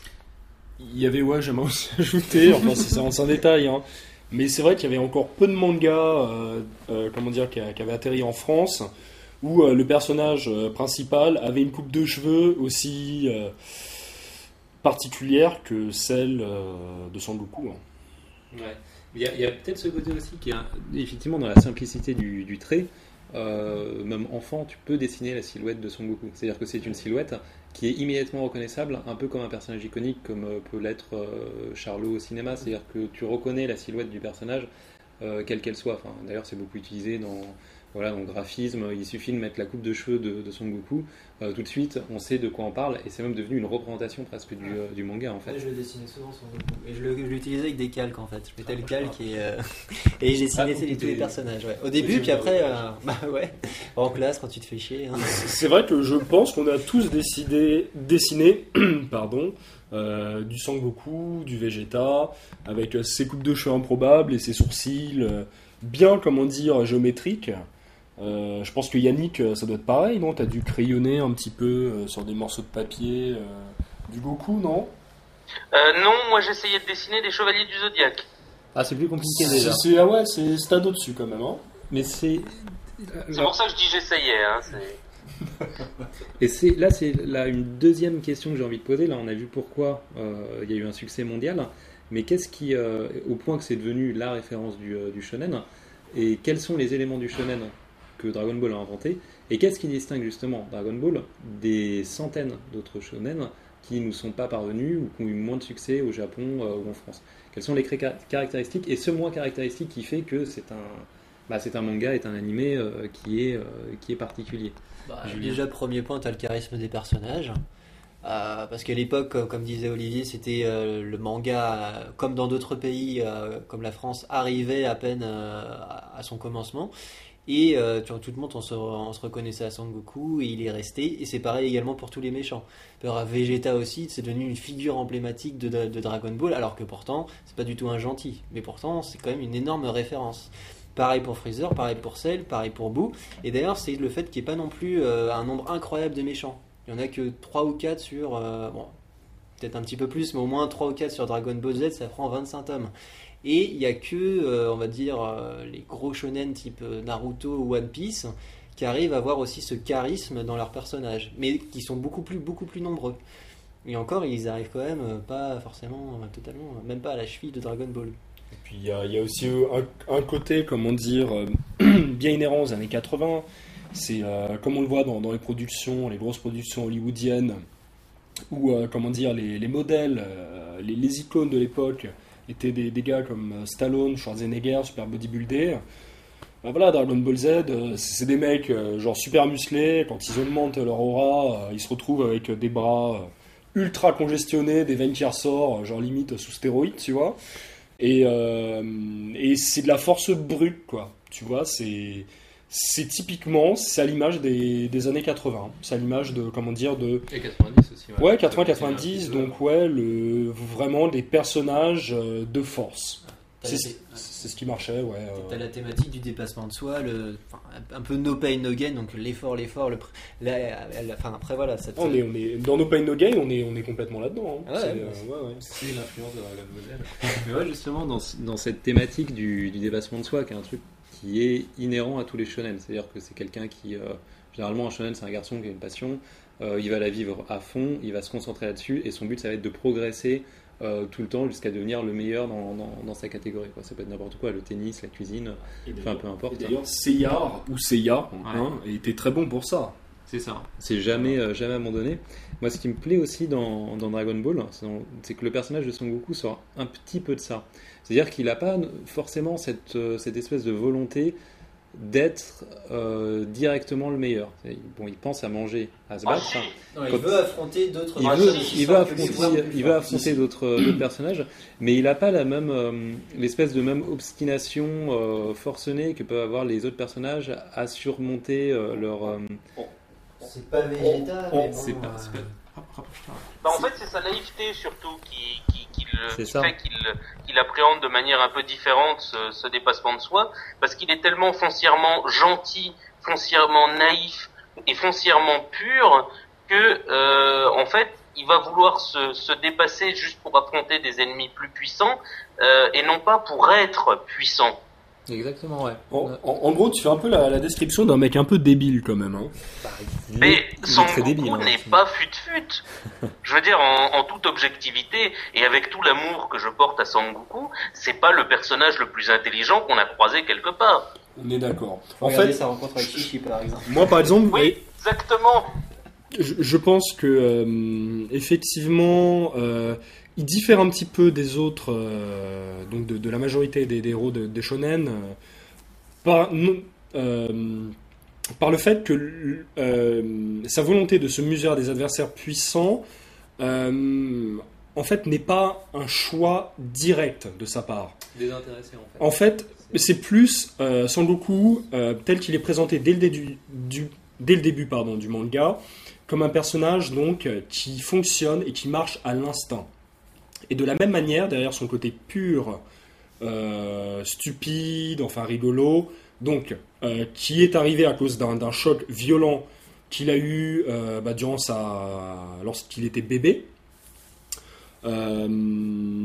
Il y avait, ouais, j'aimerais aussi ajouter, enfin c'est c'est un, c'est un détail, hein, mais c'est vrai qu'il y avait encore peu de mangas, euh, euh, comment dire, qui, a- qui avaient atterri en France, où euh, le personnage euh, principal avait une coupe de cheveux aussi euh, particulière que celle euh, de Sangoku. Hein. Ouais. Il y a, il y a peut-être ce côté aussi qui est un- effectivement dans la simplicité du, du trait. Euh, même enfant, tu peux dessiner la silhouette de Son Goku. C'est-à-dire que c'est une silhouette qui est immédiatement reconnaissable, un peu comme un personnage iconique, comme euh, peut l'être euh, Charlot au cinéma. C'est-à-dire que tu reconnais la silhouette du personnage, euh, quelle qu'elle soit. Enfin, d'ailleurs, c'est beaucoup utilisé dans, voilà, dans le graphisme. Il suffit de mettre la coupe de cheveux de, de Son Goku. Euh, tout de suite, on sait de quoi on parle, et c'est même devenu une représentation presque du, euh, du manga en fait. Je le dessinais souvent sur Goku. Et je le- je l'utilisais avec des calques en fait. Je mettais le calque et, euh, et j'ai dessiné Ah, les- tous les des- personnages. Ouais. Au début, puis après, euh, bah ouais, en classe quand tu te fais chier. Hein. C'est vrai que je pense qu'on a tous décidé, dessiné pardon, euh, du Sangoku, du Vegeta, avec euh, ses coupes de cheveux improbables et ses sourcils euh, bien, comment dire, géométriques. Euh, je pense que Yannick, euh, ça doit être pareil, non? T'as dû crayonner un petit peu euh, sur des morceaux de papier euh, du Goku, non? Euh, non, moi j'essayais de dessiner des chevaliers du Zodiaque. Ah, c'est plus compliqué C'est, déjà. c'est- ah ouais, c'est, c'est un au-dessus quand même, hein? Mais c'est. C'est pour ça que je dis j'essayais. Hein, c'est... Et c'est, là, c'est là, une deuxième question que j'ai envie de poser. Là, on a vu pourquoi euh, il y a eu un succès mondial. Mais qu'est-ce qui, euh, au point que c'est devenu la référence du, euh, du shonen, et quels sont les éléments du shonen que Dragon Ball a inventé, et qu'est-ce qui distingue justement Dragon Ball des centaines d'autres shonen qui ne nous sont pas parvenus ou qui ont eu moins de succès au Japon euh, ou en France? Quelles sont les cré- caractéristiques, et ce moins caractéristique qui fait que c'est un, bah, c'est un manga, est un animé euh, qui, est, euh, qui est particulier? Bah, Julien. déjà, premier point, tu as le charisme des personnages. Euh, parce qu'à l'époque, euh, comme disait Olivier, c'était euh, le manga, euh, comme dans d'autres pays, euh, comme la France, arrivait à peine euh, à, à son commencement. Et euh, tu vois, tout le monde, on se, on se reconnaissait à Sangoku, et il est resté. Et c'est pareil également pour tous les méchants. Alors, Vegeta aussi, c'est devenu une figure emblématique de, de, de Dragon Ball, alors que pourtant, c'est pas du tout un gentil. Mais pourtant, c'est quand même une énorme référence. Pareil pour Freezer, pareil pour Cell, pareil pour Boo. Et d'ailleurs, c'est le fait qu'il n'y ait pas non plus euh, un nombre incroyable de méchants. Il n'y en a que trois ou quatre sur... euh, bon, peut-être un petit peu plus, mais au moins trois ou quatre sur Dragon Ball Z, ça prend vingt-cinq tomes. Et il n'y a que, euh, on va dire, euh, les gros shonen type euh, Naruto ou One Piece qui arrivent à avoir aussi ce charisme dans leurs personnages, mais qui sont beaucoup plus, beaucoup plus nombreux. Et encore, ils arrivent quand même euh, pas forcément, euh, totalement, euh, même pas à la cheville de Dragon Ball. Et puis il y, a- il y a aussi un, un côté, comment dire, euh, bien inhérent aux années quatre-vingts. C'est euh, comme on le voit dans, dans les productions, les grosses productions hollywoodiennes, où, euh, comment dire, les, les modèles, euh, les, les icônes de l'époque étaient des, des gars comme euh, Stallone, Schwarzenegger, super bodybuildés. Ben voilà, Dragon Ball Z, euh, c'est c'est des mecs euh, genre super musclés. Quand ils augmentent leur aura, euh, ils se retrouvent avec des bras euh, ultra congestionnés, des veines qui ressortent, genre limite sous stéroïdes, tu vois. Et, euh, et c'est de la force brute, quoi. Tu vois, c'est, c'est typiquement, c'est à l'image des, des années quatre-vingts. C'est à l'image de, comment dire, de... Et quatre-vingt-dix aussi. Ouais, quatre-vingts quatre-vingt-dix, donc ouais, le, vraiment des personnages euh, de force. T'as C'est, la- c'est ce qui marchait, ouais. euh. T'as la thématique du dépassement de soi, le, enfin, un peu no pain no gain, donc l'effort, l'effort, le, pr- la- la- enfin après voilà, ça te- On est, on est, dans No Pain No Gain, on est, on est complètement là-dedans. hein. Ouais, C'est, ouais, euh, ouais, ouais. C'est l'influence de Dragon Ball Z. Mais ouais, justement, dans, dans cette thématique du, du dépassement de soi, qui est un truc qui est inhérent à tous les shonen. C'est-à-dire que c'est quelqu'un qui, euh, généralement un shonen c'est un garçon qui a une passion, euh, il va la vivre à fond, il va se concentrer là-dessus et son but ça va être de progresser euh, tout le temps jusqu'à devenir le meilleur dans, dans, dans sa catégorie, quoi. Ça peut être n'importe quoi, le tennis, la cuisine, enfin peu importe. Et d'ailleurs Seiya ou Seiya hein, ouais. était très bon pour ça. C'est ça, c'est jamais, euh, jamais abandonné. Moi, ce qui me plaît aussi dans, dans Dragon Ball, c'est, dans, c'est que le personnage de Son Goku sort un petit peu de ça. C'est-à-dire qu'il n'a pas forcément cette, euh, cette espèce de volonté d'être euh, directement le meilleur. Bon, il pense à manger, à se battre. Enfin, non, il veut affronter d'autres il veut, il veut affronter, il veut affronter d'autres, d'autres personnages, mais il n'a pas la même, euh, l'espèce de même obstination euh, forcenée que peuvent avoir les autres personnages à surmonter euh, leur... Euh, C'est pas Vegeta, oh, mais bon, c'est pas, euh... c'est pas... Rapproche-toi. Bah, en fait, c'est sa naïveté surtout qui, qui, qui, le, qui ça. fait qu'il, qu'il appréhende de manière un peu différente ce, ce dépassement de soi, parce qu'il est tellement foncièrement gentil, foncièrement naïf et foncièrement pur que, euh, en fait, il va vouloir se, se dépasser juste pour affronter des ennemis plus puissants euh, et non pas pour être puissant. Exactement, ouais. En, en, en gros, tu fais un peu la, la description d'un mec un peu débile quand même. Hein. Bah, mais Son Goku débile, hein, n'est pas fut-fut. Je veux dire, en, en toute objectivité, et avec tout l'amour que je porte à Son Goku, c'est pas le personnage le plus intelligent qu'on a croisé quelque part. On est d'accord. En Regardez fait, sa rencontre avec Chichi, par exemple. Moi, par exemple, oui, exactement. Je, je pense que euh, effectivement, euh, il diffère un petit peu des autres, euh, donc de, de la majorité des, des héros de, des shonen, euh, par, non, euh, par le fait que euh, sa volonté de se muser à des adversaires puissants, euh, en fait, n'est pas un choix direct de sa part. Désintéressé, en fait. En fait, c'est plus euh, Sangoku, euh, tel qu'il est présenté dès le, dé- du, dès le début pardon, du manga, comme un personnage donc qui fonctionne et qui marche à l'instinct. Et de la même manière, derrière son côté pur, euh, stupide, enfin rigolo, donc euh, qui est arrivé à cause d'un, d'un choc violent qu'il a eu euh, bah, durant sa, lorsqu'il était bébé. Euh,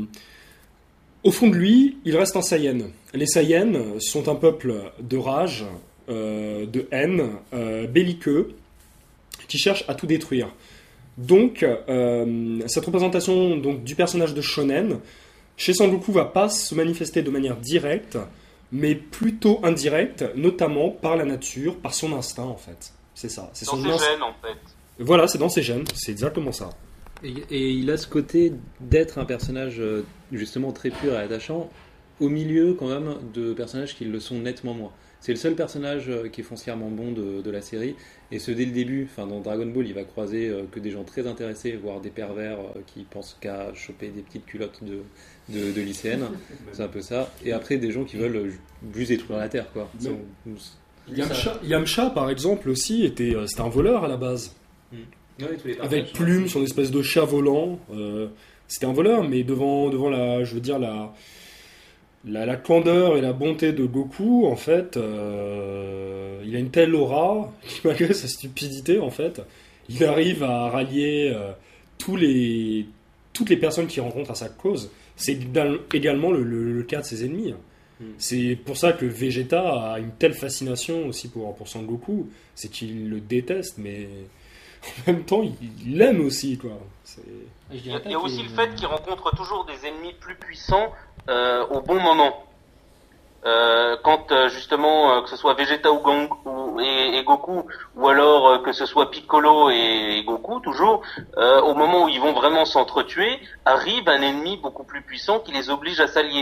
au fond de lui, il reste un Saiyan. Les Saiyans sont un peuple de rage, euh, de haine, euh, belliqueux, qui cherche à tout détruire. Donc, euh, cette représentation donc, du personnage de shonen, chez Sangoku, va pas se manifester de manière directe, mais plutôt indirecte, notamment par la nature, par son instinct, en fait. C'est ça. C'est dans son ses inst... gènes, en fait. Voilà, c'est dans ses gènes. C'est exactement ça. Et, et il a ce côté d'être un personnage, justement, très pur et attachant, au milieu, quand même, de personnages qui le sont nettement moins. C'est le seul personnage qui est foncièrement bon de, de la série, et ce dès le début. Enfin, dans Dragon Ball, il va croiser euh, que des gens très intéressés, voire des pervers euh, qui pensent qu'à choper des petites culottes de, de, de lycéennes. C'est un peu ça. Et après, des gens qui veulent euh, juste détruire la Terre, quoi. Mais... C'est... Yamcha, Yamcha, par exemple, aussi, était, euh, c'était un voleur à la base. Mmh. Ouais, tous les Avec Plume, son espèce de chat volant. Euh, c'était un voleur, mais devant, devant la, je veux dire, la... La, la candeur et la bonté de Goku, en fait, euh, il a une telle aura qui, malgré sa stupidité, en fait, il arrive à rallier euh, tous les, toutes les personnes qu'il rencontre à sa cause. C'est également le, le, le cas de ses ennemis. Mm. C'est pour ça que Vegeta a une telle fascination aussi pour, pour Son Goku. C'est qu'il le déteste, mais en même temps, il l'aime aussi, quoi. C'est... Il y a, il y a aussi le fait qu'il rencontre toujours des ennemis plus puissants euh, au bon moment. Euh, quand euh, justement euh, que ce soit Vegeta ou, Gang, ou et, et Goku, ou alors euh, que ce soit Piccolo et, et Goku, toujours, euh, au moment où ils vont vraiment s'entretuer, arrive un ennemi beaucoup plus puissant qui les oblige à s'allier.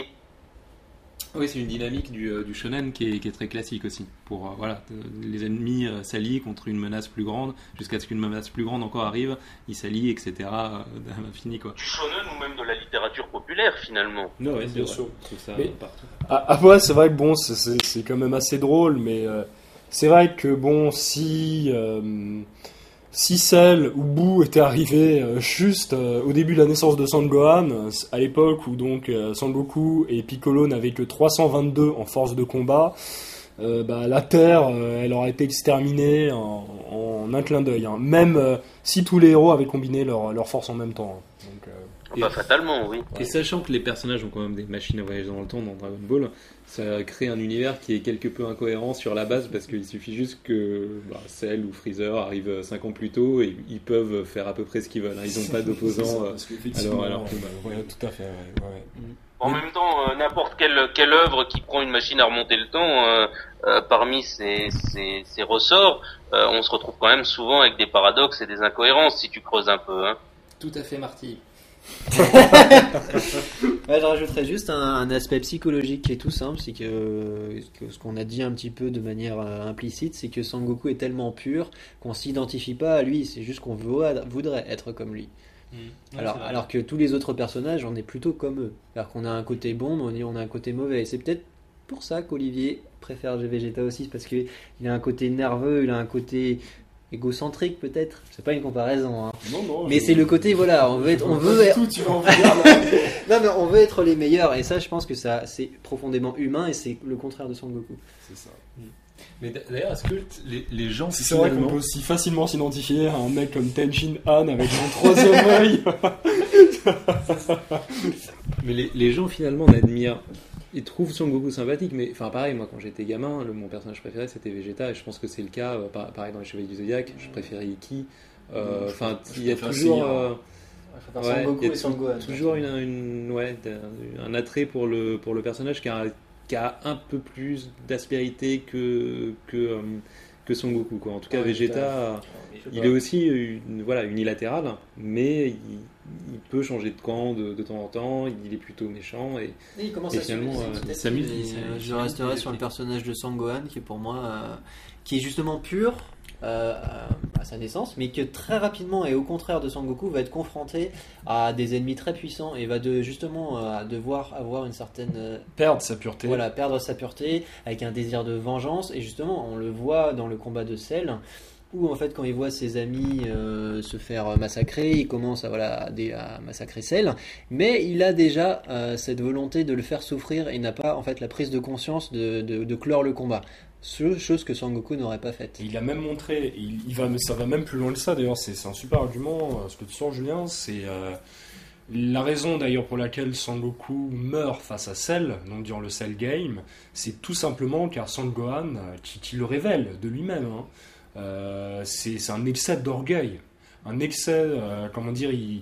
Oui, c'est une dynamique du, euh, du shonen qui est, qui est très classique aussi. Pour, euh, voilà, euh, les ennemis euh, s'allient contre une menace plus grande, jusqu'à ce qu'une menace plus grande encore arrive, ils s'allient, et cetera. Euh, à l'infini, quoi. Du shonen ou même de la littérature populaire, finalement. Non, ouais, c'est bien vrai. sûr. C'est ça, mais, partout. Ah, ah ouais, c'est vrai que bon, c'est, c'est, c'est quand même assez drôle, mais euh, c'est vrai que bon, si... Euh, Si Cell ou Boo étaient arrivés euh, juste euh, au début de la naissance de Sangohan, euh, à l'époque où donc euh, Sangoku et Piccolo n'avaient que trois cent vingt-deux en force de combat, euh, bah, la Terre, euh, elle aurait été exterminée en, en un clin d'œil. Hein. Même euh, si tous les héros avaient combiné leur, leur force en même temps. Hein. Donc, euh... Et, Pas fatalement, oui. et sachant que les personnages ont quand même des machines à voyager dans le temps dans Dragon Ball, ça crée un univers qui est quelque peu incohérent sur la base parce qu'il suffit juste que bah, Cell ou Freezer arrivent cinq ans plus tôt et ils peuvent faire à peu près ce qu'ils veulent. Hein. Ils n'ont pas d'opposants euh, alors, alors que... Bah, ouais, tout à fait, ouais, ouais. En même temps, euh, n'importe quelle, quelle œuvre qui prend une machine à remonter le temps, euh, euh, parmi ses, ses, ses ressorts, euh, on se retrouve quand même souvent avec des paradoxes et des incohérences si tu creuses un peu. Hein. Tout à fait, Marty. Ouais, je rajouterais juste un, un aspect psychologique qui est tout simple, c'est que, que ce qu'on a dit un petit peu de manière euh, implicite, c'est que Sangoku est tellement pur qu'on s'identifie pas à lui, c'est juste qu'on veut, voudrait être comme lui. Mmh. Ouais, alors, alors que tous les autres personnages, on est plutôt comme eux. Alors qu'on a un côté bon, mais on a un côté mauvais. Et c'est peut-être pour ça qu'Olivier préfère Vegeta aussi, parce qu'il a un côté nerveux, il a un côté égocentrique peut-être. C'est pas une comparaison, hein. Non, non, mais je... c'est le côté, voilà, on veut être, on veut être... Tout, tu vas en dire, là. Non, mais on veut être les meilleurs. Et ça, je pense que ça, c'est profondément humain, et c'est le contraire de Son Goku. C'est ça. Mmh. Mais d'ailleurs, est-ce que les, les gens... C'est vrai qu'on peut aussi facilement s'identifier à un mec comme Tenshin Han avec son troisième œil. Mais les, les gens finalement n'admirent... Ils trouvent Son Goku sympathique, mais enfin pareil, moi quand j'étais gamin, le, mon personnage préféré c'était Vegeta, et je pense que c'est le cas, euh, pareil dans les Chevaliers du Zodiac, je préférais Iki. Enfin, euh, il y a toujours... Euh, ouais, ouais, Son Goku il y a et Son Gohan. Toujours une, une, ouais, un attrait pour le, pour le personnage qui a, qui a un peu plus d'aspérité que, que, euh, que Son Goku, quoi. En tout cas, ouais, Vegeta, il est aussi une, voilà, unilatéral, mais il, il peut changer de camp de, de temps en temps, il est plutôt méchant, et, et il commence et à finalement, euh, il s'amuse. Euh, je resterai sur le personnage de Sangohan, qui est pour moi, euh, qui est justement pur, Euh, à sa naissance, mais que très rapidement et au contraire de Sangoku va être confronté à des ennemis très puissants et va de, justement euh, devoir avoir une certaine euh, perdre sa pureté. Voilà, perdre sa pureté avec un désir de vengeance, et justement on le voit dans le combat de Cell où en fait quand il voit ses amis euh, se faire massacrer, il commence à, voilà, à, dé, à massacrer Cell, mais il a déjà euh, cette volonté de le faire souffrir et n'a pas en fait la prise de conscience de, de, de clore le combat. Chose que Sangoku n'aurait pas faite. Il a même montré, il, il va, ça va même plus loin que ça d'ailleurs, c'est, c'est un super argument, ce que tu sens Julien, c'est euh, la raison d'ailleurs pour laquelle Sangoku meurt face à Cell, donc durant le Cell Game, c'est tout simplement car Sangohan, qui, qui le révèle de lui-même, hein, euh, c'est, c'est un excès d'orgueil, un excès, euh, comment dire, il...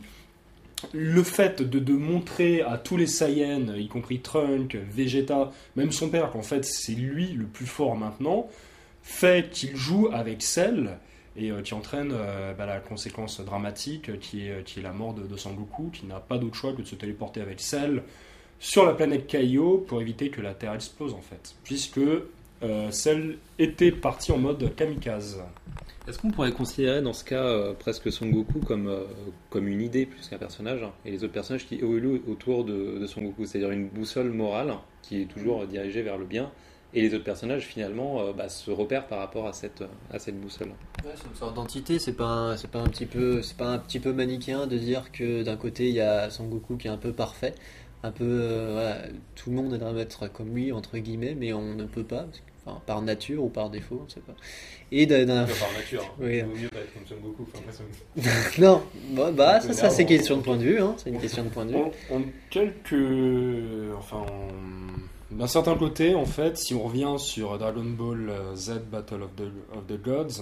Le fait de, de montrer à tous les Saiyans, y compris Trunk, Vegeta, même son père, qu'en fait c'est lui le plus fort maintenant, fait qu'il joue avec Cell et euh, qui entraîne euh, bah, la conséquence dramatique euh, qui, est, qui est la mort de, de Sangoku, qui n'a pas d'autre choix que de se téléporter avec Cell sur la planète Kaio pour éviter que la Terre explose en fait, puisque euh, Cell était parti en mode kamikaze. Est-ce qu'on pourrait considérer dans ce cas euh, presque Son Goku comme, euh, comme une idée plus qu'un personnage, hein, et les autres personnages qui évoluent autour de, de Son Goku, c'est-à-dire une boussole morale qui est toujours dirigée vers le bien, et les autres personnages finalement euh, bah, se repèrent par rapport à cette, à cette boussole. Ouais, c'est une sorte d'entité, c'est pas un, c'est pas un petit peu, c'est pas un petit peu manichéen de dire que d'un côté il y a Son Goku qui est un peu parfait, un peu euh, voilà, tout le monde aimerait être comme lui entre guillemets, mais on ne peut pas. Parce que, enfin, par nature ou par défaut, on ne sait pas. Et d'un... d'un... Par nature, hein. Oui. Il vaut mieux pas être comme Son Goku. Enfin, non, bon, bah ça, ça c'est question de point de vue, hein. C'est une question de point de vue. En, en quelques, enfin, en... d'un certain côté, en fait, si on revient sur Dragon Ball Z Battle of the, of the Gods,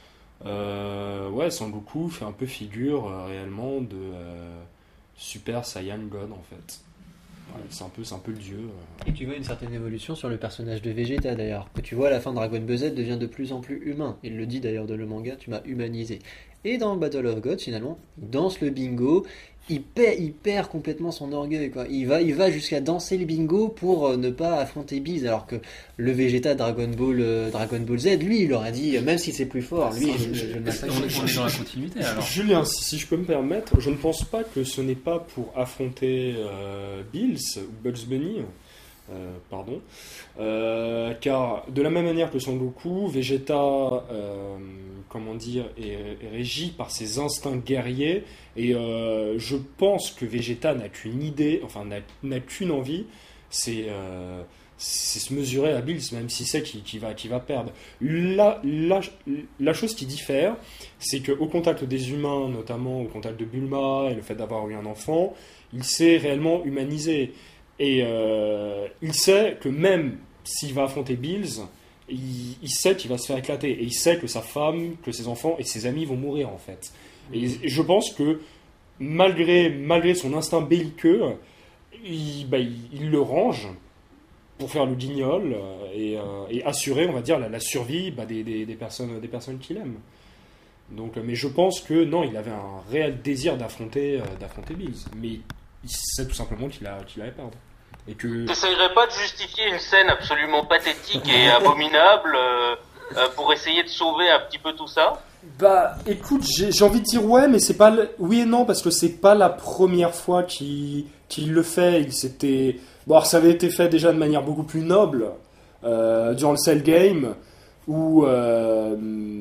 euh, ouais, Son Goku fait un peu figure euh, réellement de euh, Super Saiyan God en fait. Ouais, c'est un peu, c'est un peu le dieu. Et tu vois une certaine évolution sur le personnage de Vegeta d'ailleurs, que tu vois à la fin de Dragon Ball Z devient de plus en plus humain. Il le dit d'ailleurs dans le manga, tu m'as humanisé. Et dans Battle of Gods finalement, il danse le bingo, il perd, il perd complètement son orgueil, quoi. Il va, il va jusqu'à danser le bingo pour euh, ne pas affronter Beast, alors que le Vegeta Dragon Ball, euh, Dragon Ball Z, lui, il aurait dit, euh, même si c'est plus fort, lui, je, je, je le massacre. On est dans la continuité alors. Julien, si, si je peux me permettre, je ne pense pas que ce n'est pas pour affronter euh, Bills ou Bugs Bunny. Euh, pardon, euh, car de la même manière que Son Goku, Vegeta, euh, comment dire, est, est régi par ses instincts guerriers, et euh, je pense que Vegeta n'a qu'une idée, enfin n'a, n'a qu'une envie, c'est, euh, c'est se mesurer à Bills, même si c'est qui, qui, va, qui va perdre. La, la, la chose qui diffère, c'est qu'au contact des humains, notamment au contact de Bulma et le fait d'avoir eu un enfant, il s'est réellement humanisé. Et euh, il sait que même s'il va affronter Bills, il, il sait qu'il va se faire éclater. Et il sait que sa femme, que ses enfants et ses amis vont mourir, en fait. Et je pense que malgré, malgré son instinct belliqueux, il, bah, il, il le range pour faire le guignol et, euh, et assurer, on va dire, la, la survie bah, des, des, des, personnes, des personnes qu'il aime. Donc, mais je pense que non, il avait un réel désir d'affronter, euh, d'affronter Bills. Mais il sait tout simplement qu'il, a, qu'il allait perdre. Et que... T'essayerais pas de justifier une scène absolument pathétique et abominable euh, euh, pour essayer de sauver un petit peu tout ça ? Bah, écoute, j'ai, j'ai envie de dire ouais, mais c'est pas le... oui et non, parce que c'est pas la première fois qu'il, qu'il le fait. Il s'était... Bon, alors ça avait été fait déjà de manière beaucoup plus noble euh, durant le Cell Game, où, euh,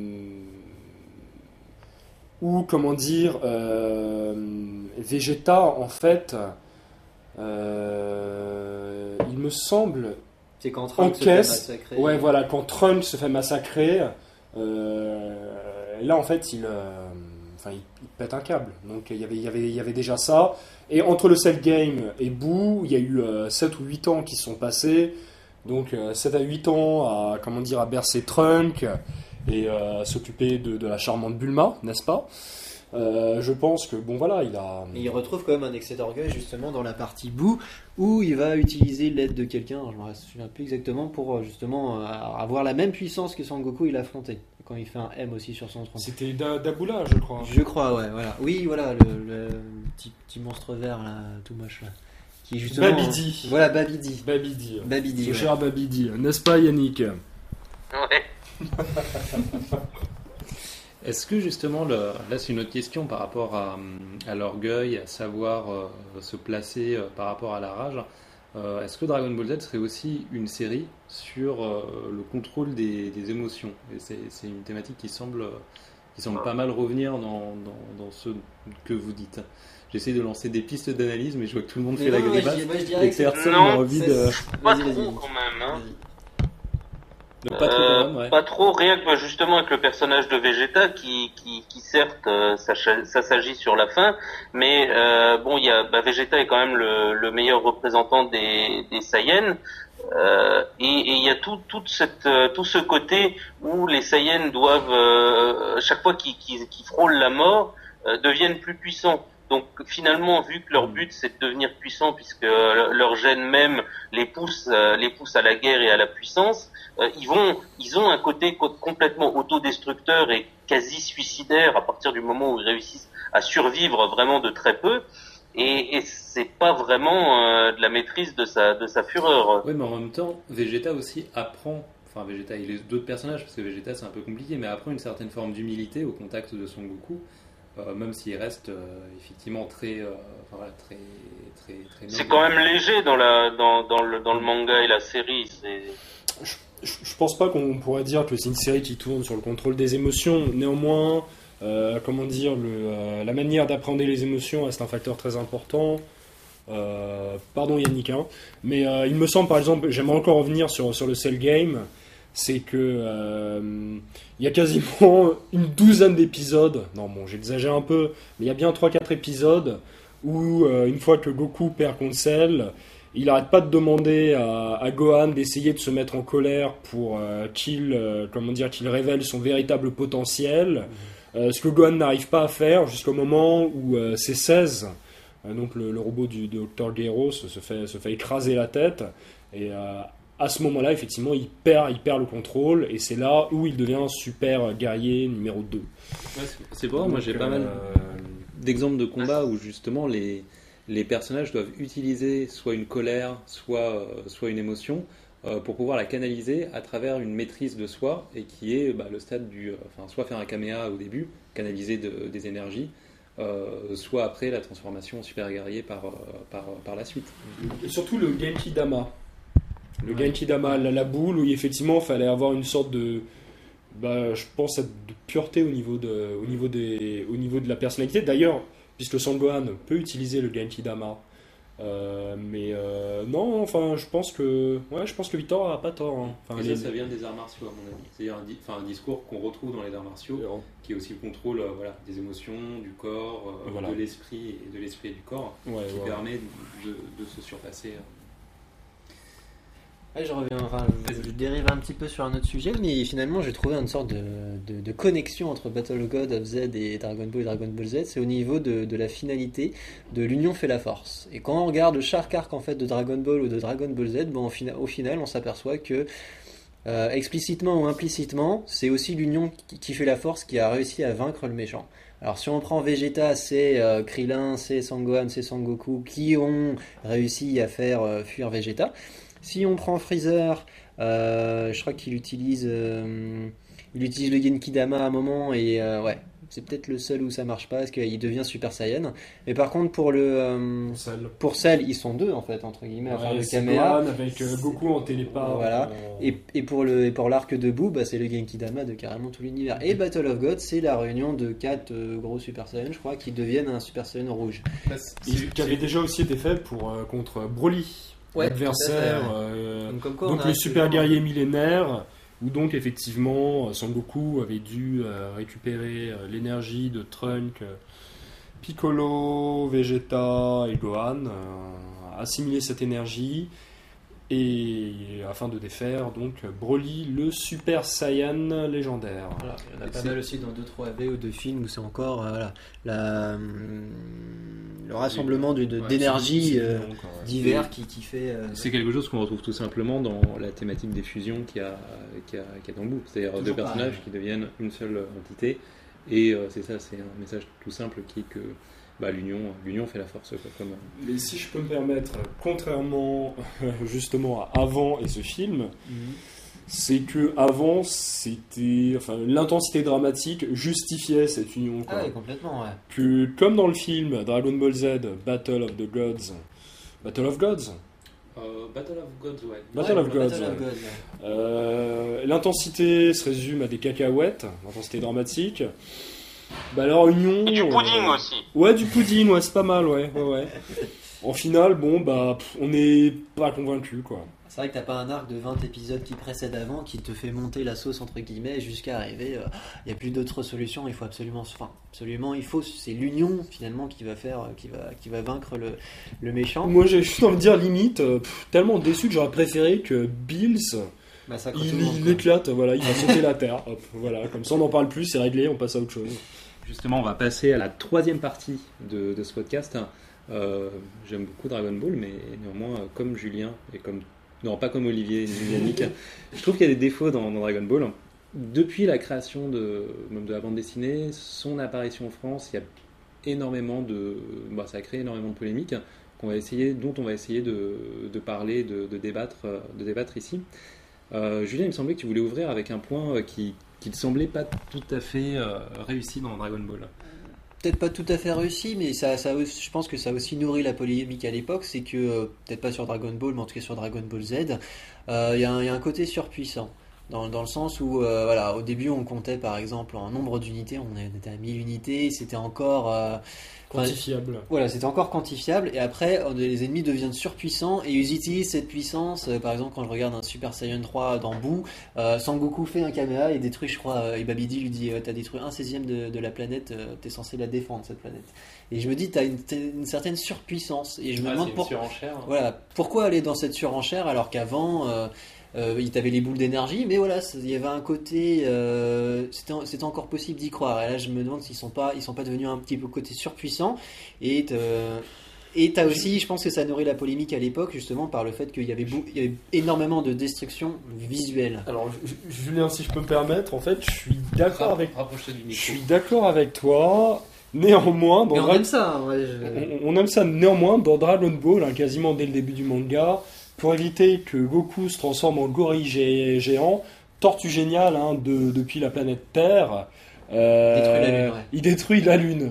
où comment dire, euh, Vegeta, en fait, euh, il me semble, c'est quand Trunks se fait encaisse, massacrer. ouais, voilà, quand Trunks se fait massacrer, euh, là, en fait, il... Euh, Enfin, il, il pète un câble. Donc, il y avait, il y avait, il y avait déjà ça. Et entre le Cell Game et Boo, il y a eu euh, sept ou huit ans qui sont passés. Donc, euh, sept à huit ans à, comment dire, à bercer Trunk et euh, à s'occuper de, de la charmante Bulma, n'est-ce pas ? Euh, je pense que, bon, voilà, il a... Et il retrouve quand même un excès d'orgueil, justement, dans la partie Boo, où il va utiliser l'aide de quelqu'un, je ne me souviens plus exactement, pour, justement, euh, avoir la même puissance que Sangoku il a affronté. Quand il fait un M aussi sur son tronc. C'était Dabula, je crois. Je crois, ouais, voilà. Oui, voilà, le, le petit, petit monstre vert, là, tout moche, là. Qui, justement... Babidi. Voilà, Babidi. Babidi. Babidi, Ce ouais. cher Babidi. N'est-ce pas, Yannick ? Ouais. Est-ce que justement, le, là c'est une autre question par rapport à, à l'orgueil, à savoir euh, se placer euh, par rapport à la rage. Euh, est-ce que Dragon Ball Z serait aussi une série sur euh, le contrôle des, des émotions ? Et c'est, c'est une thématique qui semble, qui semble pas mal revenir dans, dans, dans ce que vous dites. J'essaie de lancer des pistes d'analyse, mais je vois que tout le monde Mais fait non, la moi, grimace je- moi, je et dirais que que personne Non, n'a envie c'est- de... Pas Vas-y, trop vas-y. quand même. Hein. Vas-y. de pas trop Euh, quand même, ouais. Pas trop, rien que bah, justement avec le personnage de Vegeta qui, qui, qui certes, euh, ça, ça s'agit sur la fin, mais euh, bon, il y a bah, Vegeta est quand même le, le meilleur représentant des, des Saiyans, euh, et il y a tout, toute cette, euh, tout ce côté où les Saiyans doivent, euh, chaque fois qu'ils, qu'ils, qu'ils frôlent la mort, euh, deviennent plus puissants. Donc finalement, vu que leur but c'est de devenir puissant, puisque euh, leur gène même les pousse, euh, les pousse à la guerre et à la puissance, euh, ils vont, ils ont un côté co- complètement autodestructeur et quasi suicidaire à partir du moment où ils réussissent à survivre vraiment de très peu. Et, et c'est pas vraiment euh, de la maîtrise de sa, de sa fureur. Oui, mais en même temps, Vegeta aussi apprend, enfin Vegeta et les d'autres personnages, parce que Vegeta c'est un peu compliqué, mais apprend une certaine forme d'humilité au contact de Son Goku. Euh, même s'il reste euh, effectivement très, euh, enfin, voilà, très, très, très. C'est quand même léger dans la, dans, dans le, dans le manga et la série. C'est... Je, je, je pense pas qu'on pourrait dire que c'est une série qui tourne sur le contrôle des émotions. Néanmoins, euh, comment dire, le, euh, la manière d'appréhender les émotions reste un facteur très important. Euh, pardon Yannick, hein, mais euh, il me semble par exemple, j'aimerais encore revenir sur, sur le Cell Game, c'est que euh, il y a quasiment une douzaine d'épisodes, non bon j'exagère un peu, mais il y a bien trois quatre épisodes où euh, une fois que Goku perd contre Cell, il arrête pas de demander à, à Gohan d'essayer de se mettre en colère pour euh, qu'il, euh, comment dire, qu'il révèle son véritable potentiel, euh, ce que Gohan n'arrive pas à faire jusqu'au moment où euh, C seize, euh, donc le, le robot du docteur Gero, se, se, fait, se fait écraser la tête, et euh, à ce moment-là, effectivement, il perd, il perd le contrôle, et c'est là où il devient super guerrier numéro deux. Ouais, c'est, c'est pour ça, moi j'ai Donc, pas mal euh, d'exemples de combats où justement les, les personnages doivent utiliser soit une colère, soit, euh, soit une émotion euh, pour pouvoir la canaliser à travers une maîtrise de soi, et qui est bah, le stade du. Euh, enfin, soit faire un kaméha au début, canaliser de, des énergies, euh, soit après la transformation en super guerrier par, euh, par, par la suite. Et surtout le Genki Dama. Le Ouais. Genki Dama, la, la boule, où effectivement il fallait avoir une sorte de. Bah, je pense de pureté au niveau de, au niveau des, au niveau de la personnalité. D'ailleurs, puisque Son Gohan peut utiliser le Genki Dama, Euh, mais euh, non, enfin, je pense que, ouais, je pense que Victor a pas tort. Hein. Enfin, Et les- ça, ça vient des arts martiaux, à mon avis. C'est-à-dire un, di- enfin, un discours qu'on retrouve dans les arts martiaux, qui est aussi le contrôle euh, voilà, des émotions, du corps, euh, Voilà. de l'esprit et de l'esprit et du corps, Ouais, qui ouais. permet de, de se surpasser. Ouais, je reviens, enfin, je, je dérive un petit peu sur un autre sujet, mais finalement j'ai trouvé une sorte de, de, de connexion entre Battle of God of Z et Dragon Ball et Dragon Ball Z. C'est au niveau de, de la finalité de l'union fait la force. Et quand on regarde chaque arc en fait de Dragon Ball ou de Dragon Ball Z, bon, au, fina- au final on s'aperçoit que euh, explicitement ou implicitement, c'est aussi l'union qui, qui fait la force qui a réussi à vaincre le méchant. Alors si on prend Vegeta, c'est euh, Krillin, c'est Sangohan, c'est Sangoku qui ont réussi à faire euh, fuir Vegeta. Si on prend Freezer, euh, je crois qu'il utilise, euh, il utilise le Genkidama à un moment et euh, ouais, c'est peut-être le seul où ça marche pas parce qu'il devient Super Saiyan. Mais par contre pour le, euh, Cell. pour Cell, ils sont deux en fait entre guillemets à faire Ouais, le c'est caméra. Gohan avec euh, Goku en télépathe. Voilà. euh, Et, et pour le et pour l'arc de Boo, bah, c'est le Genkidama de carrément tout l'univers. Et Battle of God, c'est la réunion de quatre euh, gros Super Saiyan, je crois, qui deviennent un Super Saiyan rouge. et qui avait déjà aussi été fait pour euh, contre Broly, Ouais, l'adversaire. tout à fait, ouais. euh, Donc, comme quoi, donc on a le super toujours- guerrier millénaire, où donc effectivement euh, Sangoku avait dû euh, récupérer euh, l'énergie de Trunk, euh, Piccolo, Vegeta et Gohan, euh, assimiler cette énergie et afin de défaire donc Broly, le Super Saiyan légendaire. Voilà, il y en a Et pas c'est- mal aussi dans deux trois V ou deux films où c'est encore euh, voilà, la, hum, le rassemblement de- de- Ouais, d'énergie C'est euh, mignon, quoi, ouais. divers qui, qui fait. euh, C'est quelque chose qu'on retrouve tout simplement dans la thématique des fusions qu'il y a, qu'il y a, qu'il y a dans Boo. C'est-à-dire Toujours deux personnages pareil. qui deviennent une seule entité. Et euh, c'est ça, c'est un message tout simple qui est que bah, l'union, l'union fait la force. Quoi, comme, euh, Mais si je peux me permettre, contrairement justement à avant et ce film, c'est que avant c'était, enfin, l'intensité dramatique justifiait cette union. Quoi. Ah ouais, complètement, ouais. Que comme dans le film Dragon Ball Z, Battle of the Gods, Battle of Gods, euh, Battle of Gods, ouais. Battle Ouais, of Gods, Battle of ouais. Gods, ouais. Euh, l'intensité se résume à des cacahuètes, l'intensité dramatique. Bah alors union. Et du pudding euh, aussi. Ouais, du pudding, ouais, c'est pas mal, ouais, ouais, ouais. En final, bon, bah, pff, on n'est pas convaincu, quoi. C'est vrai que t'as pas un arc de vingt épisodes qui précède avant qui te fait monter la sauce entre guillemets jusqu'à arriver. Il n'y a plus d'autres solutions. Il faut absolument, enfin, absolument, il faut. C'est l'union finalement qui va faire, qui va, qui va vaincre le, le méchant. Moi, j'ai juste envie de dire limite, euh, pff, tellement déçu que j'aurais préféré que Bills, Bah, ça, quand il, tout le monde, il quoi. éclate, voilà, il va sauter la terre, hop, voilà, comme ça on n'en parle plus, c'est réglé, on passe à autre chose. Justement, on va passer à la troisième partie de, de ce podcast. Euh, j'aime beaucoup Dragon Ball, mais néanmoins, euh, comme Julien, et comme. Non, pas comme Olivier ni Yannick, je trouve qu'il y a des défauts dans, dans Dragon Ball. Depuis la création de, même de la bande dessinée, son apparition en France, il y a énormément de. Bah, ça a créé énormément de polémiques qu'on va essayer, dont on va essayer de, de parler, de, de, débattre, de débattre ici. Euh, Julien, il me semblait que tu voulais ouvrir avec un point qui qui ne semblait pas tout à fait euh, réussi dans Dragon Ball. Peut-être pas tout à fait réussi, mais ça, ça, je pense que ça a aussi nourri la polémique à l'époque. C'est que, euh, peut-être pas sur Dragon Ball, mais en tout cas sur Dragon Ball Z, il euh, y, y a un côté surpuissant. Dans, dans le sens où, euh, voilà, au début, on comptait par exemple en nombre d'unités, on était à mille unités, c'était encore. Euh, Quantifiable. Voilà, c'était encore quantifiable, et après, les ennemis deviennent surpuissants, et ils utilisent cette puissance. Euh, par exemple, quand je regarde un Super Saiyan trois dans Boo, euh, Sangoku fait un Kameha et détruit, je crois, euh, et Babidi lui dit euh, t'as détruit un seizième de, de la planète, euh, t'es censé la défendre, cette planète. Et je me dis, t'as une, t'as une certaine surpuissance, et je me Ah, demande c'est une pour- surenchère. voilà, pourquoi aller dans cette surenchère alors qu'avant. Euh, Euh, il t'avait les boules d'énergie, mais voilà, il y avait un côté, euh, c'était, c'était encore possible d'y croire. Et là, je me demande s'ils sont pas, ils sont pas devenus un petit peu côté surpuissant. Et euh, et t'as aussi, je pense que ça nourrit la polémique à l'époque justement par le fait qu'il y avait, beau, il y avait énormément de destruction visuelle. Alors, Ju- Julien, si je peux me permettre, en fait, je suis d'accord avec, Rapproche-toi du je micro. suis d'accord avec toi. Néanmoins, dans Mais on Dra- aime ça, hein, ouais, je- on, on aime ça. Néanmoins, dans Dragon Ball, hein, quasiment dès le début du manga, pour éviter que Goku se transforme en gorille gé- géant, Tortue Géniale, hein, de, depuis la planète Terre, euh, Détruit la Lune, ouais. il détruit la Lune.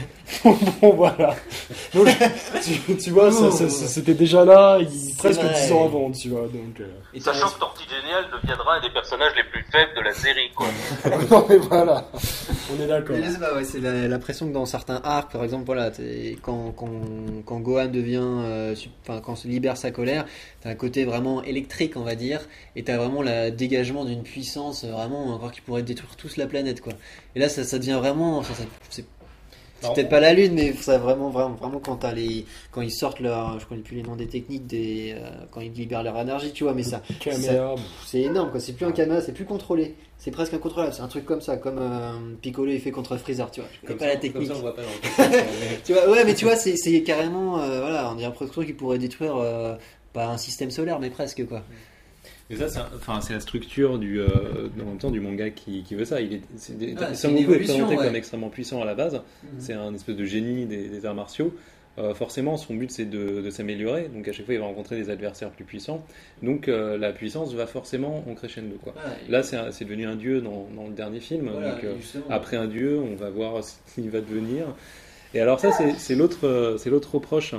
Bon, voilà. Donc, tu, tu vois, ça, ça- ça- c'était déjà là, il, C'est presque vrai. dix ans avant, tu vois. Donc, euh. Et t'as Sachant que Tortue Géniale deviendra un des personnages les plus faibles de la série, quoi. non, mais voilà. On est d'accord. Je sais pas, ouais, c'est la- l'impression que dans certains arcs, par exemple, voilà, t'es- quand, quand, quand Gohan devient, euh, sup- enfin, quand se libère sa colère, t'as un côté vraiment électrique, on va dire, et t'as vraiment le dégagement d'une puissance, euh, vraiment, encore qui pourrait détruire toute la planète, quoi. Et là, ça, ça devient vraiment, enfin, ça- c'est c'est Alors, peut-être pas la lune, mais ça vraiment, vraiment, vraiment quand t'as les, quand ils sortent leur, je connais plus les noms des techniques, des, euh, quand ils libèrent leur énergie, tu vois, mais ça, Caméra. ça- c'est énorme, quoi. C'est plus un caméra, c'est plus contrôlé. C'est presque incontrôlable. C'est un truc comme ça, comme euh, Piccolo il fait contre Freezer, tu vois. Je connais Comme pas ça, la technique. Comme ça, on voit pas dans le Tu vois, ouais, mais tu vois, c'est, c'est carrément, euh, voilà, on dirait un truc qui pourrait détruire, euh, pas un système solaire, mais presque, quoi. Et ça, c'est, un- enfin, c'est la structure du, euh, en même temps, du manga qui, qui veut ça. Il est, c'est des, Ah, c'est Son une Goku est évolution, présenté ouais. comme extrêmement puissant à la base. Mhm. C'est un espèce de génie des, des arts martiaux. Euh, forcément, son but c'est de, de s'améliorer. Donc à chaque fois, il va rencontrer des adversaires plus puissants. Donc euh, la puissance va forcément en crescendo, quoi. Ouais, Là, c'est, un- c'est devenu un dieu dans, dans le dernier film. voilà, donc euh, justement. après un dieu, on va voir ce qu'il va devenir. Et alors ça, c'est, c'est l'autre, euh, c'est l'autre reproche,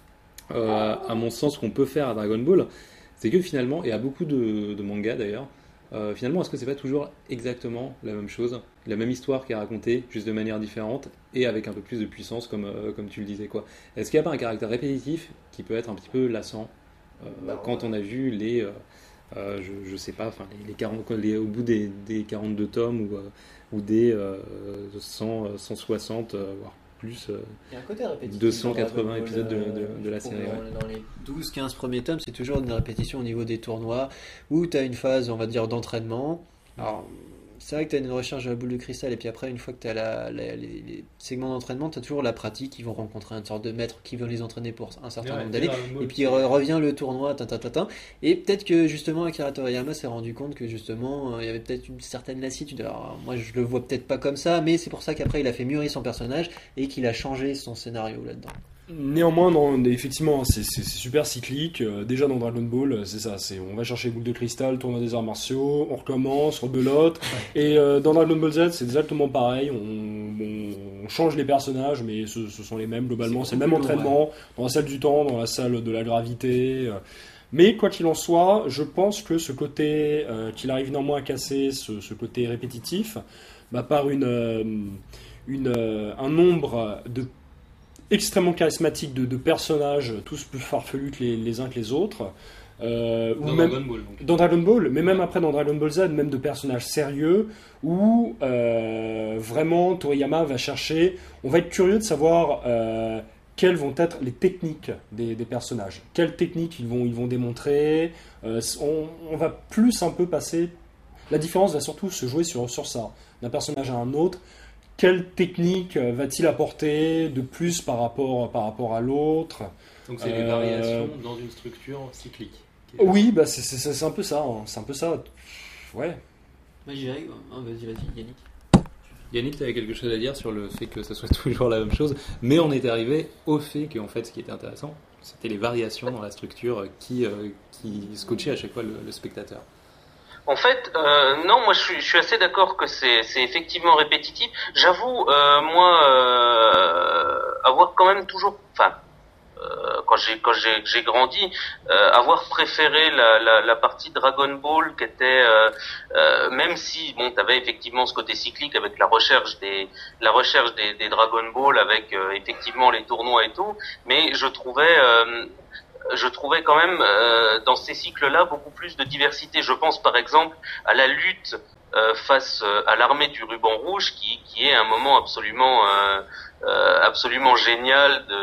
euh, à mon sens, qu'on peut faire à Dragon Ball, c'est que finalement, et à beaucoup de, de mangas d'ailleurs, euh, finalement, est-ce que c'est pas toujours exactement la même chose, la même histoire qui est racontée, juste de manière différente et avec un peu plus de puissance, comme, euh, comme tu le disais, quoi. Est-ce qu'il n'y a pas un caractère répétitif qui peut être un petit peu lassant euh, Bah, quand on a vu les, euh, euh, je, je sais pas, enfin les, les quarante, les- au bout des, des quarante-deux tomes ou, euh, ou des euh, cent, cent soixante, euh, voire plus. euh, Il y a un côté répétitif. deux cent dans Dragon quatre-vingts Ball, épisodes de- de- euh, de la je trouve, série, Dans, dans les douze quinze premiers tomes, c'est toujours une répétition au niveau des tournois où tu as une phase, on va dire, d'entraînement. Alors, c'est vrai que tu as une recherche de la boule de cristal, et puis après, une fois que tu as la, la- les, les segments d'entraînement, tu as toujours la pratique. Ils vont rencontrer une sorte de maître qui veut les entraîner pour un certain nombre d'années. Et puis re- revient le tournoi, tin, tin, tin, tin. Et peut-être que justement Akira Toriyama s'est rendu compte que justement euh, il y avait peut-être une certaine lassitude. Alors moi je le vois peut-être pas comme ça, mais c'est pour ça qu'après il a fait mûrir son personnage et qu'il a changé son scénario là-dedans. Néanmoins, non, effectivement, c'est, c'est, c'est super cyclique. Euh, déjà dans Dragon Ball, c'est ça, c'est on va chercher boule de cristal, tournoi des arts martiaux, on recommence, rebelote. Et euh, dans Dragon Ball Z, c'est exactement pareil. On, on, on change les personnages, mais ce, ce sont les mêmes globalement. C'est, C'est le même beaucoup plus long, entraînement dans la salle du temps, dans la salle de la gravité. euh. Mais quoi qu'il en soit, je pense que ce côté euh, qu'il arrive néanmoins à casser, ce, ce côté répétitif, bah, par une, euh, une, euh, un nombre de extrêmement charismatique de, de personnages, tous plus farfelus que les, les uns que les autres. Euh, ou Dans même, Dragon Ball, donc. dans Dragon Ball, mais même après dans Dragon Ball Z, même de personnages sérieux, où euh, vraiment Toriyama va chercher, on va être curieux de savoir euh, quelles vont être les techniques des, des personnages, quelles techniques ils vont, ils vont démontrer, euh, on, on va plus un peu passer, la différence va surtout se jouer sur, sur ça, d'un personnage à un autre. Quelle technique va-t-il apporter de plus par rapport, par rapport à l'autre? Donc c'est des Euh, variations dans une structure cyclique. Oui, bah c'est, c'est, c'est un peu ça. hein. C'est un peu ça. Ouais. Moi je dirais, oh, vas-y vas-y Yannick. Yannick, tu avais quelque chose à dire sur le fait que ce soit toujours la même chose, mais on est arrivé au fait qu'en fait, ce qui était intéressant, c'était les variations dans la structure qui, euh, qui scotchaient à chaque fois le, le spectateur. En fait, euh, non, moi je suis, je suis assez d'accord que c'est, c'est effectivement répétitif. J'avoue, euh, moi, euh, avoir quand même toujours, enfin, euh, quand j'ai quand j'ai, j'ai grandi, euh, avoir préféré la, la, la partie Dragon Ball qui était, euh, euh, même si bon, t'avais effectivement ce côté cyclique avec la recherche des la recherche des, des Dragon Ball, avec euh, effectivement les tournois et tout, mais je trouvais euh, je trouvais quand même euh, dans ces cycles-là beaucoup plus de diversité. Je pense par exemple à la lutte euh, face euh, à l'armée du ruban rouge, qui, qui est un moment absolument euh, euh, absolument génial. De,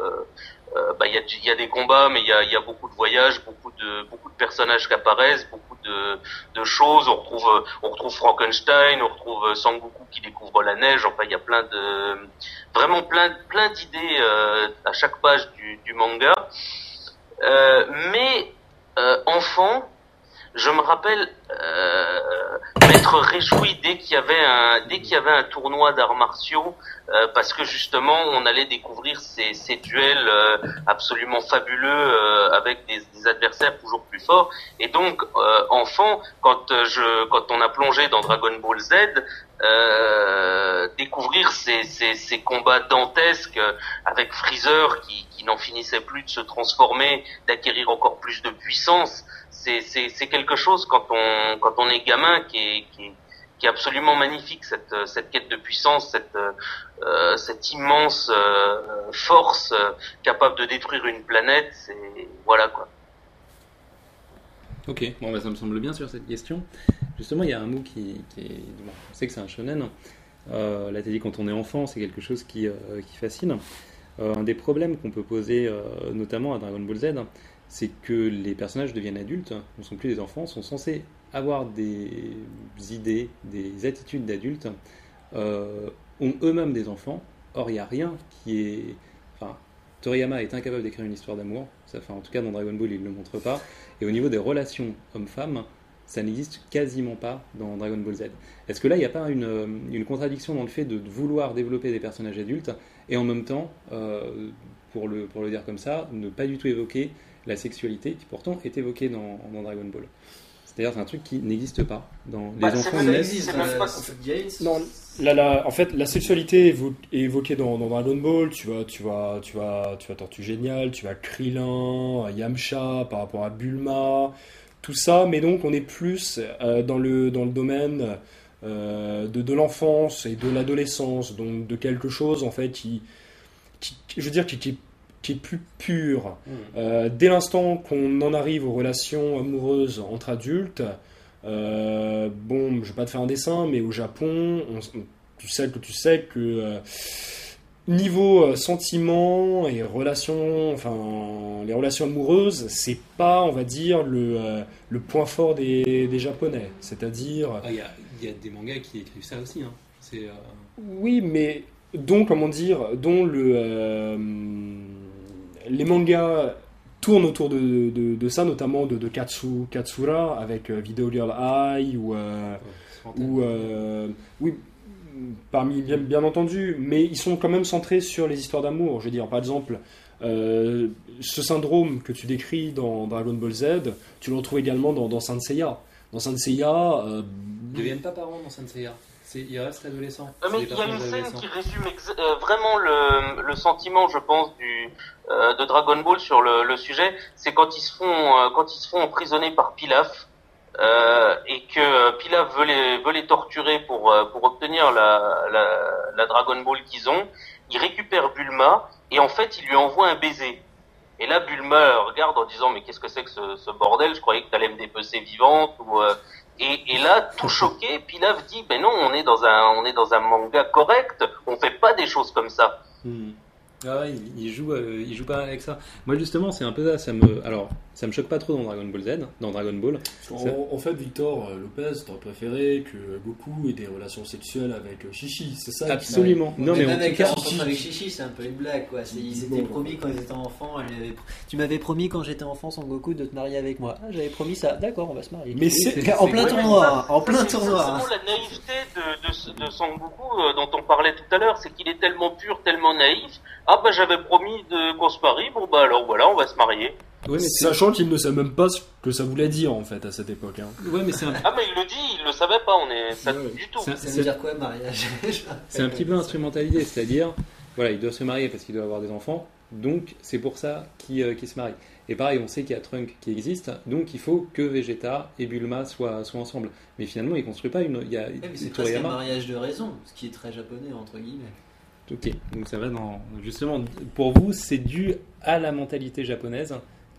euh, bah, il y a, il y a des combats, mais il y a, il y a beaucoup de voyages, beaucoup de beaucoup de personnages qui apparaissent, beaucoup de, de choses. On retrouve on retrouve Frankenstein, on retrouve Sangoku qui découvre la neige. Enfin, il y a plein de vraiment plein plein d'idées euh, à chaque page du, du manga. Euh, mais euh, enfant, je me rappelle euh, m'être réjoui dès qu'il y avait un dès qu'il y avait un tournoi d'arts martiaux, euh, parce que justement on allait découvrir ces, ces duels euh, absolument fabuleux euh, avec des, des adversaires toujours plus forts. Et donc euh, enfant, quand je quand on a plongé dans Dragon Ball Z, euh, découvrir ces, ces, ces combats dantesques avec Freezer qui, qui n'en finissait plus de se transformer, d'acquérir encore plus de puissance, c'est, c'est, c'est quelque chose quand on quand on est gamin qui est, qui est, qui est absolument magnifique, cette, cette quête de puissance, cette, euh, cette immense euh, force euh, capable de détruire une planète, c'est voilà quoi. Ok, bon bah ça me semble bien sur cette question. Justement, il y a un mot qui, qui est, bon, on sait que c'est un shonen. Euh, là, t'as dit quand on est enfant, c'est quelque chose qui, euh, qui fascine. Euh, un des problèmes qu'on peut poser, euh, notamment à Dragon Ball Z, c'est que les personnages deviennent adultes, ne sont plus des enfants, sont censés avoir des idées, des attitudes d'adultes, euh, ont eux-mêmes des enfants. Or, il n'y a rien qui est... Enfin, Toriyama est incapable d'écrire une histoire d'amour, ça, enfin, en tout cas dans Dragon Ball il ne le montre pas, et au niveau des relations hommes-femmes, ça n'existe quasiment pas dans Dragon Ball Z. Est-ce que là il n'y a pas une, une contradiction dans le fait de vouloir développer des personnages adultes, et en même temps, euh, pour, le, pour le dire comme ça, ne pas du tout évoquer la sexualité qui pourtant est évoquée dans, dans Dragon Ball? C'est-à-dire c'est un truc qui n'existe pas dans les Bah, enfants c'est naissent. même- c'est même pas- Non, là, là, en fait, la sexualité est évo- est évoquée dans, dans Dragon Ball. Tu vois, tu vois, tu vois, tu vois Tortue Géniale, tu vois Krillin, Yamcha, par rapport à Bulma, tout ça. Mais donc, on est plus euh, dans le dans le domaine euh, de de l'enfance et de l'adolescence, donc de quelque chose en fait qui, qui je veux dire, qui, qui, qui est plus pur. Euh, dès l'instant qu'on en arrive aux relations amoureuses entre adultes. Euh, bon, je vais pas te faire un dessin, mais au Japon, on, tu sais que tu sais que euh, niveau euh, sentiments et relations, enfin les relations amoureuses, c'est pas, on va dire, le, euh, le point fort des, des Japonais. C'est-à-dire, Il y, a, y a des mangas qui écrivent ça aussi. Hein. C'est, euh... oui, mais dont comment dire, dont le euh, les mangas tourne autour de, de, de ça, notamment de, de Katsu, Katsura avec euh, Video Girl Eye ou, euh, ou euh, oui, parmi bien, bien entendu, mais ils sont quand même centrés sur les histoires d'amour. Je veux dire, par exemple, euh, ce syndrome que tu décris dans Dragon Ball Z, tu le retrouves également dans, dans Saint Seiya. Dans Saint Seiya, euh, ils deviennent pas parents dans Saint Seiya. C'est, ils restent adolescents. Euh, mais il y a une scène qui résume ex- euh, vraiment le, le sentiment, je pense, du, euh, de Dragon Ball sur le, le sujet. C'est quand ils se font, euh, quand ils se font emprisonner par Pilaf euh, et que euh, Pilaf veut les, veut les torturer pour, euh, pour obtenir la, la, la Dragon Ball qu'ils ont. Il récupère Bulma et en fait, il lui envoie un baiser. Et là, Bulma regarde en disant mais qu'est-ce que c'est que ce, ce bordel? Je croyais que t'allais me dépecer vivante ou euh, Et, et là, tout choqué, Pilaf dit, ben non, on est dans un, on est dans un manga correct, on fait pas des choses comme ça. Hmm. Ah ouais, il, il joue, euh, il joue pas avec ça. Moi justement, c'est un peu ça. Ça me, alors, ça me choque pas trop dans Dragon Ball Z, dans Dragon Ball. En, en fait, Victor Lopez, t'aurais préféré que Goku ait des relations sexuelles avec Chichi, c'est ça? Absolument. Qui... Non, mais, mais mais même en tout cas, Chichi, avec Chichi, c'est un peu une blague, quoi. C'est, ils s'étaient bon, promis quand ils étaient enfants. Elle avait... Tu m'avais promis quand j'étais enfant, Son Goku, de te marier avec moi. Ah, j'avais promis ça. D'accord, on va se marier. Mais c'est, c'est... en plein tournoi, en plein c'est, tournoi. C'est, c'est la naïveté de, de, de Son Goku euh, dont on parlait tout à l'heure, c'est qu'il est tellement pur, tellement naïf. Ah bah j'avais promis de qu'on se marie, bon bah alors voilà, on va se marier. Ouais, mais sachant qu'il ne sait même pas ce que ça voulait dire en fait à cette époque. Hein. Ouais, mais c'est un... Ah mais il le dit, il le savait pas, on est ça ouais, du tout. Ça, ça veut dire quoi mariage? C'est un petit peu instrumentalisé, c'est-à-dire, voilà, il doit se marier parce qu'il doit avoir des enfants, donc c'est pour ça qu'il, euh, qu'il se marie. Et pareil, on sait qu'il y a Trunk qui existe, donc il faut que Vegeta et Bulma soient, soient ensemble. Mais finalement, il ne construit pas une... Il y a, ouais, mais c'est presque un mariage de raison, ce qui est très japonais entre guillemets. Ok, donc ça va dans... Justement, pour vous, c'est dû à la mentalité japonaise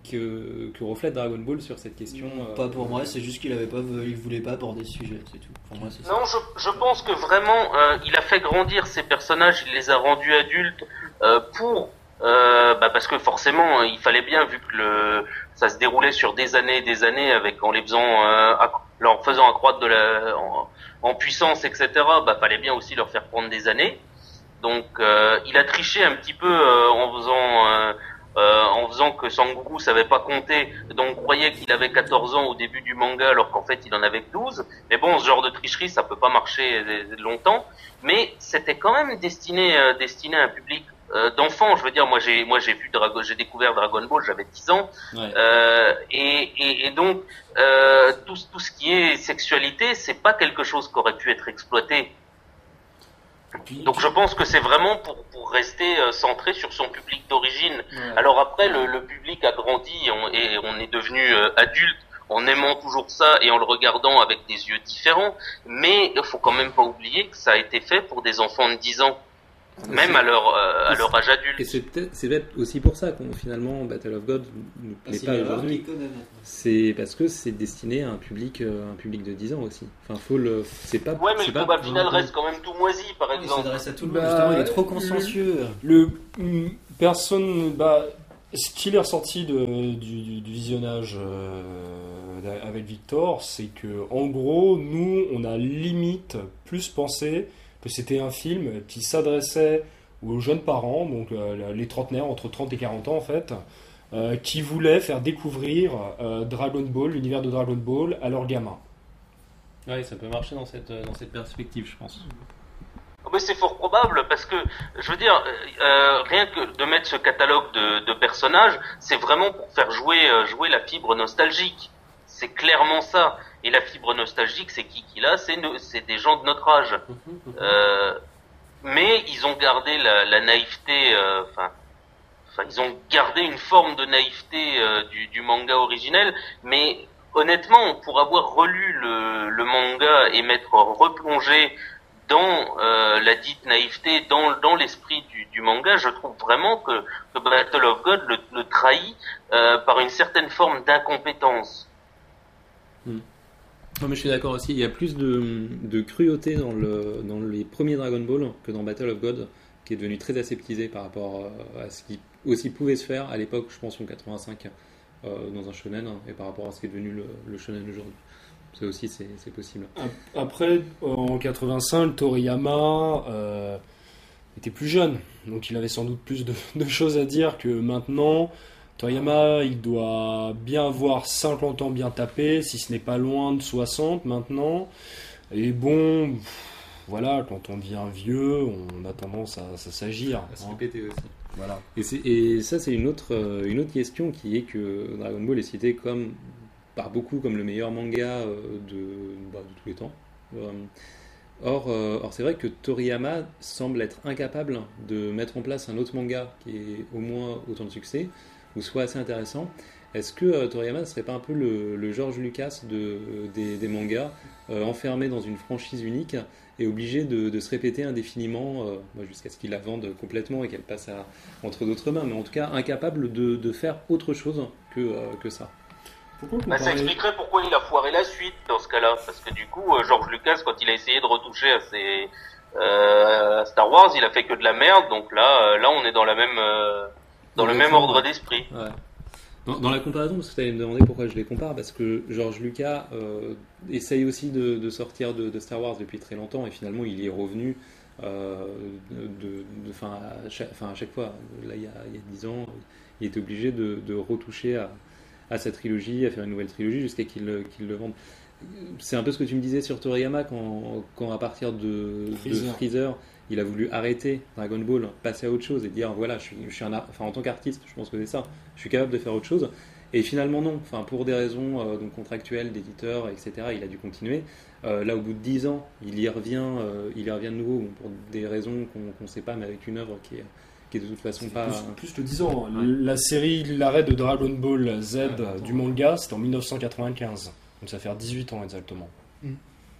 que, que reflète Dragon Ball sur cette question. Euh... Pas pour moi, c'est juste qu'il avait pas, il voulait pas aborder ce sujet, c'est tout. Pour moi, c'est non, ça. Je, je pense que vraiment, euh, il a fait grandir ses personnages, il les a rendus adultes euh, pour... Euh, bah parce que forcément, il fallait bien, vu que le, ça se déroulait sur des années et des années, avec en les faisant, euh, en faisant accroître de la, en, en puissance, et cetera. Bah fallait bien aussi leur faire prendre des années. Donc, euh, il a triché un petit peu euh, en faisant, euh, euh, en faisant que Sangoku savait pas compter, donc croyait qu'il avait quatorze ans au début du manga, alors qu'en fait il en avait que douze. Mais bon, ce genre de tricherie, ça peut pas marcher longtemps. Mais c'était quand même destiné, euh, destiné à un public euh, d'enfants. Je veux dire, moi j'ai, moi j'ai vu Dragon, j'ai découvert Dragon Ball, j'avais dix ans, ouais. euh, et, et, et donc euh, tout, tout ce qui est sexualité, c'est pas quelque chose qui aurait pu être exploité. Donc je pense que c'est vraiment pour, pour rester euh, centré sur son public d'origine. Ouais. Alors après, le, le public a grandi et on, et on est devenu euh, adulte en aimant toujours ça et en le regardant avec des yeux différents, mais il faut quand même pas oublier que ça a été fait pour des enfants de dix ans. Même à leur, euh, à leur âge adulte. Et c'est peut-être, c'est peut-être aussi pour ça qu'on finalement Battle of God ne plaît pas aujourd'hui. C'est parce que c'est destiné à un public, euh, un public de dix ans aussi. Enfin, faut le, c'est pas. Ouais, mais c'est le combat final reste quand même tout moisi, par exemple. Il s'adresse à tout le monde. Bah, Justement, il est trop consciencieux. Le, le personne, bah, ce qu'il est ressorti de, du, du, du visionnage euh, avec Victor, c'est que en gros, nous, on a limite plus pensé que c'était un film qui s'adressait aux jeunes parents, donc euh, les trentenaires, entre trente et quarante ans en fait, euh, qui voulaient faire découvrir euh, Dragon Ball, l'univers de Dragon Ball, à leurs gamins. Ouais, ça peut marcher dans cette, dans cette perspective, je pense. Mais c'est fort probable, parce que, je veux dire, euh, rien que de mettre ce catalogue de, de personnages, c'est vraiment pour faire jouer, euh, jouer la fibre nostalgique. C'est clairement ça. Et la fibre nostalgique, c'est qui qui l'a ? C'est, c'est des gens de notre âge. Euh, mais ils ont gardé la, la naïveté, enfin, euh, ils ont gardé une forme de naïveté euh, du, du manga originel. Mais honnêtement, pour avoir relu le, le manga et m'être replongé dans euh, la dite naïveté, dans, dans l'esprit du, du manga, je trouve vraiment que, que Battle of God le, le trahit euh, par une certaine forme d'incompétence. Hmm. Non, mais je suis d'accord aussi. Il y a plus de, de cruauté dans, le, dans les premiers Dragon Ball que dans Battle of God, qui est devenu très aseptisé par rapport à ce qui aussi pouvait se faire à l'époque, je pense en quatre-vingt-cinq, euh, dans un shonen, hein, et par rapport à ce qui est devenu le, le shonen aujourd'hui. Ça aussi, c'est, c'est possible. Après, en quatre-vingt-cinq, Toriyama euh, était plus jeune, donc il avait sans doute plus de, de choses à dire que maintenant. Toriyama, il doit bien avoir cinquante ans bien tapé, si ce n'est pas loin de soixante maintenant. Et bon, voilà, quand on devient vieux, on a tendance à, à s'agir. À se répéter aussi. Voilà. Et, c'est, et ça, c'est une autre, une autre question qui est que Dragon Ball est cité comme, par beaucoup comme le meilleur manga de, bah, de tous les temps. Or, euh, or, c'est vrai que Toriyama semble être incapable de mettre en place un autre manga qui ait au moins autant de succès, ou soit assez intéressant. Est-ce que euh, Toriyama ne serait pas un peu le, le George Lucas de, euh, des, des mangas, euh, enfermé dans une franchise unique et obligé de, de se répéter indéfiniment euh, jusqu'à ce qu'il la vende complètement et qu'elle passe à, entre d'autres mains, mais en tout cas incapable de, de faire autre chose que, euh, que ça. Pourquoi bah, ça expliquerait pourquoi il a foiré la suite dans ce cas-là, parce que du coup, euh, George Lucas, quand il a essayé de retoucher à ses euh, à Star Wars, il a fait que de la merde, donc là, euh, là on est dans la même... Euh, Dans le même ordre d'esprit. Ouais. Dans, dans la comparaison, parce que tu allais me demander pourquoi je les compare, parce que George Lucas euh, essaye aussi de, de sortir de, de Star Wars depuis très longtemps, et finalement il y est revenu euh, de, de, fin, à, chaque, fin, à chaque fois. Là, il y a, il y a dix ans, il était obligé de, de retoucher à, à sa trilogie, à faire une nouvelle trilogie, jusqu'à qu'il, qu'il le vende. C'est un peu ce que tu me disais sur Toriyama, quand, quand à partir de Freezer, de Freezer il a voulu arrêter Dragon Ball, passer à autre chose et dire voilà, je suis, je suis un, enfin en tant qu'artiste, je pense que c'est ça, je suis capable de faire autre chose. Et finalement non, enfin pour des raisons euh, donc contractuelles, d'éditeurs, et cetera. Il a dû continuer. Euh, là, au bout de dix ans, il y revient, euh, il y revient de nouveau bon, pour des raisons qu'on ne sait pas, mais avec une œuvre qui est, qui est de toute façon c'est pas. Plus, plus de dix ans. Ouais. La série, l'arrêt de Dragon Ball Z ouais, du manga, c'était en dix-neuf cent quatre-vingt-quinze. Donc ça fait dix-huit ans exactement. Mm.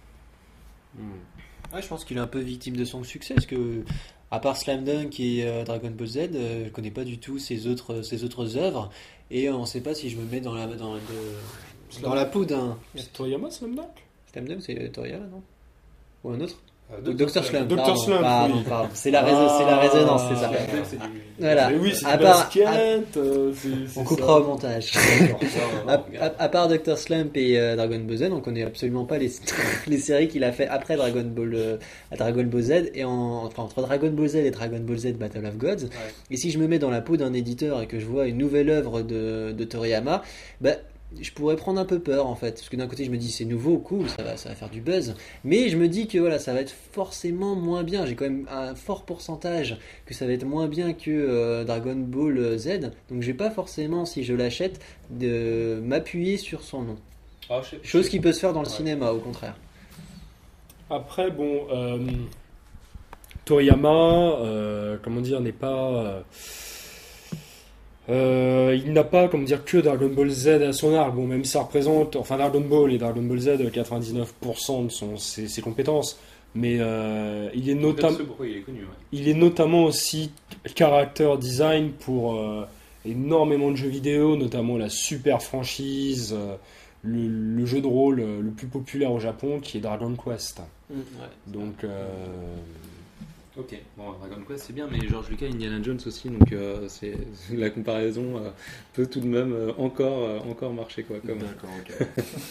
Mm. Ouais, je pense qu'il est un peu victime de son succès, parce que à part Slam Dunk et euh, Dragon Ball Z, euh, je connais pas du tout ses autres ses autres œuvres, et on sait pas si je me mets dans la dans, de, dans la peau d'un. C'est Toriyama Slam Dunk. Slam Dunk, c'est Toriyama, non? Ou un autre? Euh, Docteur Slump, Docteur pardon, Slump, pardon, oui. pardon. C'est la, résonance, c'est la résonance, c'est ça. C'est du... Voilà. Mais oui, c'est à du part, basket, à... euh, c'est, c'est on coupera ça. au montage. à, à, à part Docteur Slump et euh, Dragon Ball Z, on connaît absolument pas les, les séries qu'il a fait après Dragon Ball, euh, Dragon Ball Z, et en, enfin, entre Dragon Ball Z et Dragon Ball Z Battle of Gods. Ouais. Et si je me mets dans la peau d'un éditeur et que je vois une nouvelle œuvre de, de Toriyama, bah, je pourrais prendre un peu peur en fait, parce que d'un côté je me dis c'est nouveau, cool, ça va, ça va faire du buzz, mais je me dis que voilà, ça va être forcément moins bien. J'ai quand même un fort pourcentage que ça va être moins bien que euh, Dragon Ball Z, donc j'ai pas forcément, si je l'achète, de m'appuyer sur son nom. Ah, je sais, chose je sais. Qui peut se faire dans le ouais. cinéma, au contraire. Après bon, euh, Toriyama, euh, comment dire, n'est pas... Euh, Euh, il n'a pas, comme dire, que Dragon Ball Z à son arc. Bon, même si ça représente, enfin Dragon Ball et Dragon Ball Z, quatre-vingt-dix-neuf pour cent de son, ses, ses compétences. Mais euh, il est notamment, il est connu. Ouais. il est notamment aussi character design pour euh, énormément de jeux vidéo, notamment la super franchise, euh, le, le jeu de rôle euh, le plus populaire au Japon, qui est Dragon Quest. Mmh, ouais. Donc, euh, ok, bon, Dragon Quest c'est bien, mais George Lucas, Indiana Jones aussi, donc euh, c'est la comparaison euh, peut tout de même euh, encore, euh, encore marcher quoi. Comme... D'accord, ok.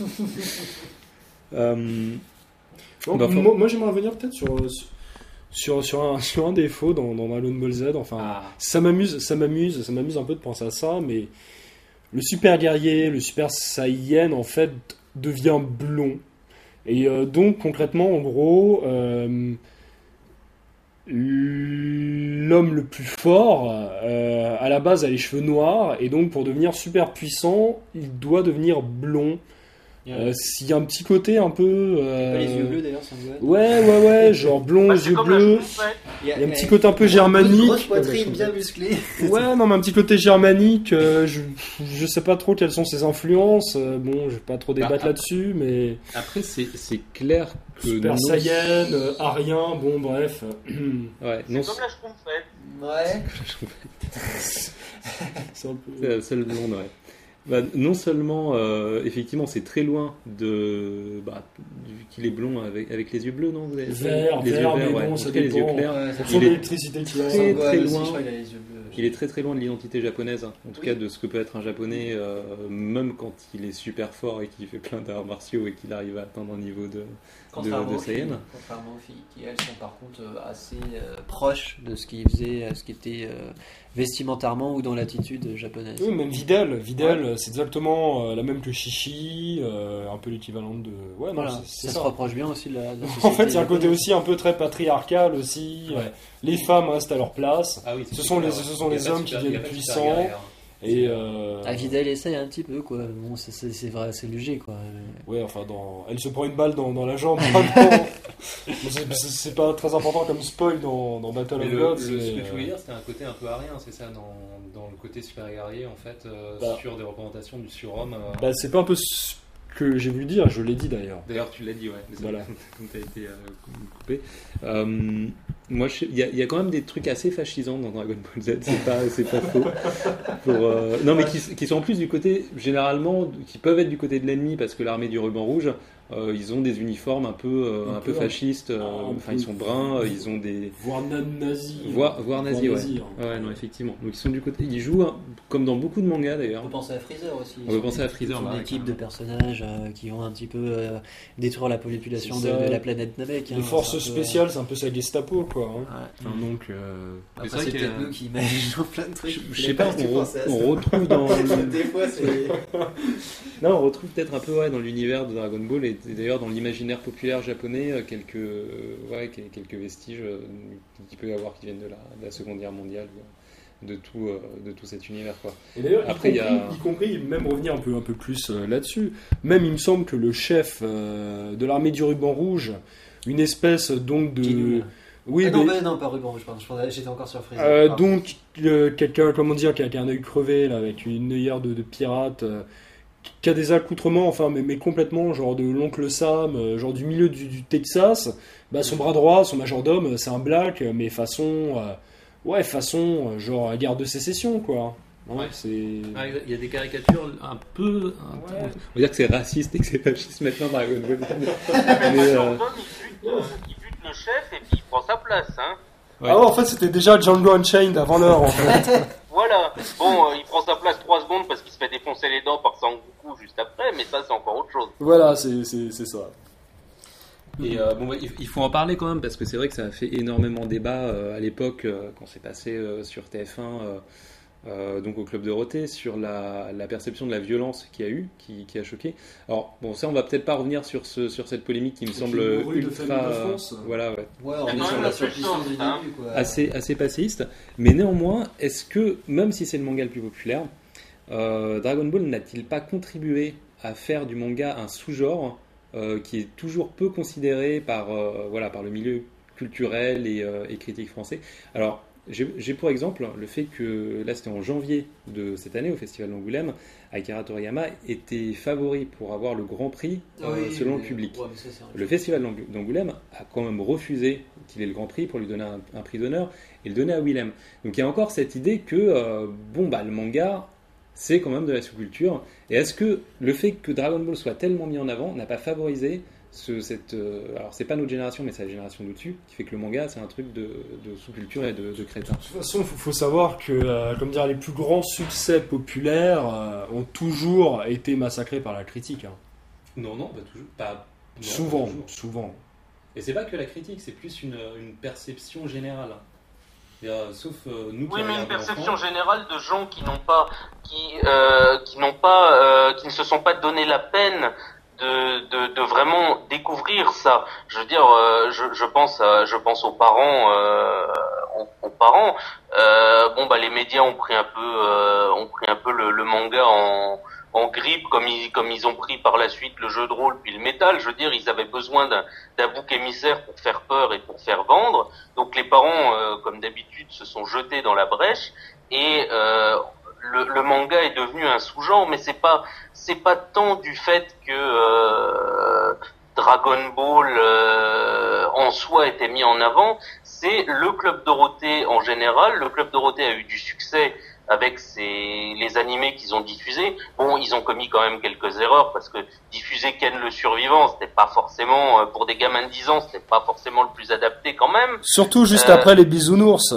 euh, Donc, bah, moi, moi, j'aimerais revenir peut-être sur sur sur un, sur un défaut dans, dans Dragon Ball Z. Enfin, Ah. ça m'amuse, ça m'amuse, ça m'amuse un peu de penser à ça, mais le super guerrier, le super Saiyan, en fait, devient blond. Et euh, donc, concrètement, en gros, euh, l'homme le plus fort, euh, à la base, a les cheveux noirs, et donc, pour devenir super puissant, il doit devenir blond. Euh, S'il y a un petit côté un peu... Euh... Pas les yeux bleus d'ailleurs, Son Gohan. Ouais, ouais, ouais, genre blond, Bah, aux c'est yeux comme la bleus. Schtroumpfette. Il y Il y a un petit côté un peu germanique. Grosse poitrine bien musclée. Ouais, non, mais un petit côté germanique. euh, je, je sais pas trop quelles sont ses influences. euh, bon, je vais pas trop débattre Bah, là-dessus, mais Après, c'est, c'est clair que. Super non- Saiyan, euh, Arien, bon, bref. Ouais, non, C'est comme la Schtroumpfette. Ouais. C'est un peu... c'est la seule blonde, ouais. Bah, non seulement, euh, effectivement, c'est très loin de. Bah, du- qu'il est blond avec, avec les yeux bleus, non vous avez... Vert, les vert, yeux verts, mais ouais. bon, En ça tout cas, les yeux dépend. clairs. Ouais, ça En Il fonction de est- l'électricité qu'il a. Très, Son très Gohan aussi, loin. je crois, il a les yeux bleus. Il est très très loin de l'identité japonaise, hein. En tout Oui. cas de ce que peut être un japonais, euh, même quand il est super fort et qu'il fait plein d'arts martiaux et qu'il arrive à atteindre un niveau de. Contrairement, de aux filles, Saiyan. contrairement aux filles, qui elles sont par contre euh, assez euh, proches de ce qu'ils faisaient, euh, ce qui était euh, vestimentairement ou dans l'attitude japonaise. Oui, même Videl. Videl, c'est exactement euh, la même que Shishi, euh, un peu l'équivalent de. Ouais, non, Voilà, c'est, c'est ça, ça. se rapproche bien aussi de la, de la En société fait, il y a un côté japonaise. aussi un peu très patriarcal aussi. Ouais. euh, Les femmes restent à leur place. Ah oui, Ce sont les- ce sont les hommes qui deviennent puissants. Et euh, Ah, Videl essaye un petit peu, quoi. Bon, c'est, c'est, c'est vrai, c'est léger, quoi. ouais, enfin, dans... elle se prend une balle dans, dans la jambe. vraiment. Bon, c'est, c'est- c'est pas très important comme spoil dans, dans Battle Mais of le, Gods. le- ce mais, que tu voulais euh, dire, c'était un côté un peu arien, c'est ça, dans, dans le côté super guerrier, en fait, euh, Bah. sur des représentations du surhomme. euh. bah, c'est pas un peu ce que j'ai voulu dire, je l'ai dit d'ailleurs. D'ailleurs, tu l'as dit, ouais, désolé, Voilà. comme tu as été euh, coupé. Euh, moi, je sais- il y, a- il y a quand même des trucs assez fascisants dans Dragon Ball Z, c'est pas, c'est pas faux. Pour, euh, non, mais qui, qui sont en plus du côté, généralement, qui peuvent être du côté de l'ennemi, parce que l'armée du ruban rouge, euh, ils ont des uniformes un peu, euh, Un un peu peu, fascistes, euh, un enfin, peu. ils sont bruns, euh, ils ont des. Voire na- nazi. Voire, voire nazis, ouais. nazi, hein. Ouais, non, effectivement. Donc, ils sont du côté. Ils jouent, hein, comme dans beaucoup de mangas d'ailleurs. On peut penser à Freezer aussi. On peut penser à Freezer, Ils sont bah, une équipe de carrément. personnages euh, qui vont un petit peu euh, détruire la population de, C'est ça. de la planète Namek. Les hein. forces C'est un peu, euh, spéciales, c'est un peu sa Gestapo, quoi. hein. Ouais. Enfin, donc, euh, Après, c'est vrai c'est qu'il y peut-être a- nous qui imaginons plein de trucs. Je, je Je sais pas, on, re- on retrouve dans. le- Des fois, c'est. Non, on retrouve peut-être un peu ouais, dans l'univers de Dragon Ball et, et d'ailleurs dans l'imaginaire populaire japonais euh, quelques, euh, ouais, quel- quelques vestiges euh, qu'il peut y avoir qui viennent de la, de la Seconde Guerre mondiale, de tout, euh, de tout cet univers. Quoi. Et d'ailleurs, Après, y, il y compris, a- y compris, même revenir un peu, un peu plus euh, là-dessus, même il me semble que le chef euh, de l'armée du ruban rouge, une espèce donc de... Kinun. Oui, Ah non, mais- bah, non, pas ruban rouge, pardon. Je pensais- J'étais encore sur Freezer. Euh, Pardon. donc euh, quelqu'un, comment dire, qui a, qui a un œil crevé, là, avec une œillère de, de pirate, euh, qui a des accoutrements, enfin, mais, mais complètement, genre de l'oncle Sam, euh, genre du milieu du, du Texas, bah, son bras droit, son majordome, euh, c'est un black, mais façon, euh, ouais, façon, euh, genre guerre de sécession, quoi. Hein, Ouais. c'est... Il y a des caricatures un peu. un- Ouais. On va dire que c'est raciste et que c'est fasciste maintenant Dragon Ball. Mais Mais, euh, Jordan, il bute, euh, il bute le chef et puis il prend sa place, hein. Ouais. Ah ouais, en fait, c'était déjà Django Unchained avant l'heure, en fait. Voilà. Bon, euh, il prend sa place trois secondes parce qu'il se fait défoncer les dents par Sangoku juste après, mais ça c'est encore autre chose. Voilà, c'est, c'est, c'est ça. Et euh, bon, ouais, il il faut en parler quand même parce que c'est vrai que ça a fait énormément débat euh, à l'époque euh, quand c'est passé euh, sur T F un, euh, euh, donc au Club Dorothée, sur la, la perception de la violence qu'il y a eu, qui, qui a choqué. Alors bon, ça on va peut-être pas revenir sur ce sur cette polémique qui me Avec semble les morues de ultra, famille de France. voilà, ouais, Ouais, on C'est est quand sur même la la seule surpuissance chance, du hein. début, quoi. assez assez passéiste. Mais néanmoins, est-ce que même si c'est le manga le plus populaire, euh, Dragon Ball n'a-t-il pas contribué à faire du manga un sous-genre euh, qui est toujours peu considéré par, euh, voilà, par le milieu culturel et, euh, et critique français. Alors, j'ai, j'ai pour exemple le fait que, là c'était en janvier de cette année au Festival d'Angoulême, Akira Toriyama était favori pour avoir le Grand Prix euh, Oui, selon mais- le public. ouais, mais ça, c'est un Le Festival d'Ang- d'Angoulême a quand même refusé qu'il ait le Grand Prix pour lui donner un, un prix d'honneur et le donner à Willem. Donc il y a encore cette idée que euh, bon bah le manga c'est quand même de la sous-culture. Et est-ce que le fait que Dragon Ball soit tellement mis en avant n'a pas favorisé ce, cette euh, alors c'est pas notre génération mais c'est la génération d'au-dessus qui fait que le manga c'est un truc de, de sous-culture et de, de crétin. De toute façon, il faut, faut savoir que euh, comme dire, les plus grands succès populaires euh, ont toujours été massacrés par la critique. hein. Non non pas toujours pas non, souvent, pas toujours. souvent. Et c'est pas que la critique c'est plus une, une perception générale. C'est-à-dire, sauf euh, nous qui Oui, mais une regardons perception enfants. générale de gens qui n'ont pas, qui, euh, qui n'ont pas, euh, qui ne se sont pas donné la peine de, de, de vraiment découvrir ça. Je veux dire, euh, je, je pense, à, je pense aux parents, euh, aux, aux parents. Euh, bon, bah, les médias ont pris un peu, euh, ont pris un peu le, le manga en en grippe, comme ils, comme ils ont pris par la suite le jeu de rôle puis le métal. Je veux dire, ils avaient besoin d'un, d'un bouc émissaire pour faire peur et pour faire vendre. Donc les parents, euh, comme d'habitude, se sont jetés dans la brèche et euh, le, le manga est devenu un sous-genre. Mais c'est pas, c'est pas tant du fait que euh, Dragon Ball euh, en soi était mis en avant. C'est le Club Dorothée en général. Le Club Dorothée a eu du succès avec ces, les animés qu'ils ont diffusés. Bon, ils ont commis quand même quelques erreurs parce que diffuser Ken le Survivant, c'était pas forcément, pour des gamins de dix ans, c'était pas forcément le plus adapté quand même. Surtout juste Euh, après les bisounours.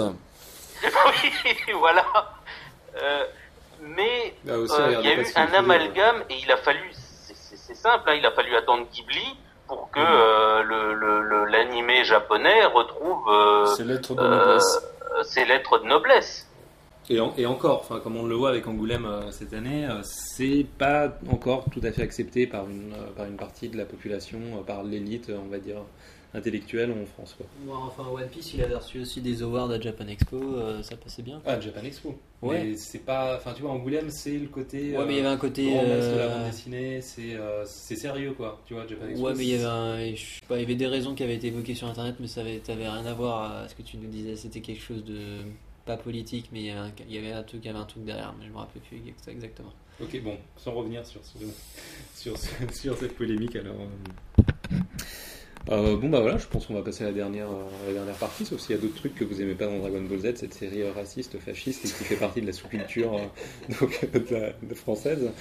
Oui, voilà. Euh, mais Bah, aussi, euh, il regardez y a pas eu ce qu'il un fait, amalgame et il a fallu, c'est, c'est, c'est simple, hein, il a fallu attendre Ghibli pour que Mhm. euh, le, le, le, l'animé japonais retrouve euh, C'est lettres de euh, noblesse. ses lettres de noblesse. Et, en- et encore, enfin, comme on le voit avec Angoulême euh, cette année, euh, c'est pas encore tout à fait accepté par une, euh, par une partie de la population, euh, par l'élite, euh, on va dire, intellectuelle en France. Quoi. Bon, enfin, One Piece, il avait reçu aussi des awards à Japan Expo, euh, ça passait bien. Ah, Japan Expo. Ouais. Mais c'est pas. Enfin, tu vois, Angoulême, c'est le côté. Ouais, mais il y avait un côté. grand messe de la euh, bande dessinée, c'est, euh, c'est sérieux, quoi. Tu vois, Japan Expo. Ouais, mais il y avait, c'est- un, je sais pas, il y avait des raisons qui avaient été évoquées sur internet, mais ça avait, ça avait rien à voir à ce que tu nous disais. C'était quelque chose de pas politique, mais il y avait un, il y avait un truc, il y avait un truc derrière, mais je me rappelle plus exact- exactement. Ok, bon, sans revenir sur, ce, sur, ce- sur cette polémique, alors. euh, euh, bon, bah voilà, je pense qu'on va passer à la dernière, euh, à la dernière partie, sauf s'il y a d'autres trucs que vous aimez pas dans Dragon Ball Z, cette série euh, raciste, fasciste, et qui fait partie de la sous-culture euh, donc, de la, de française.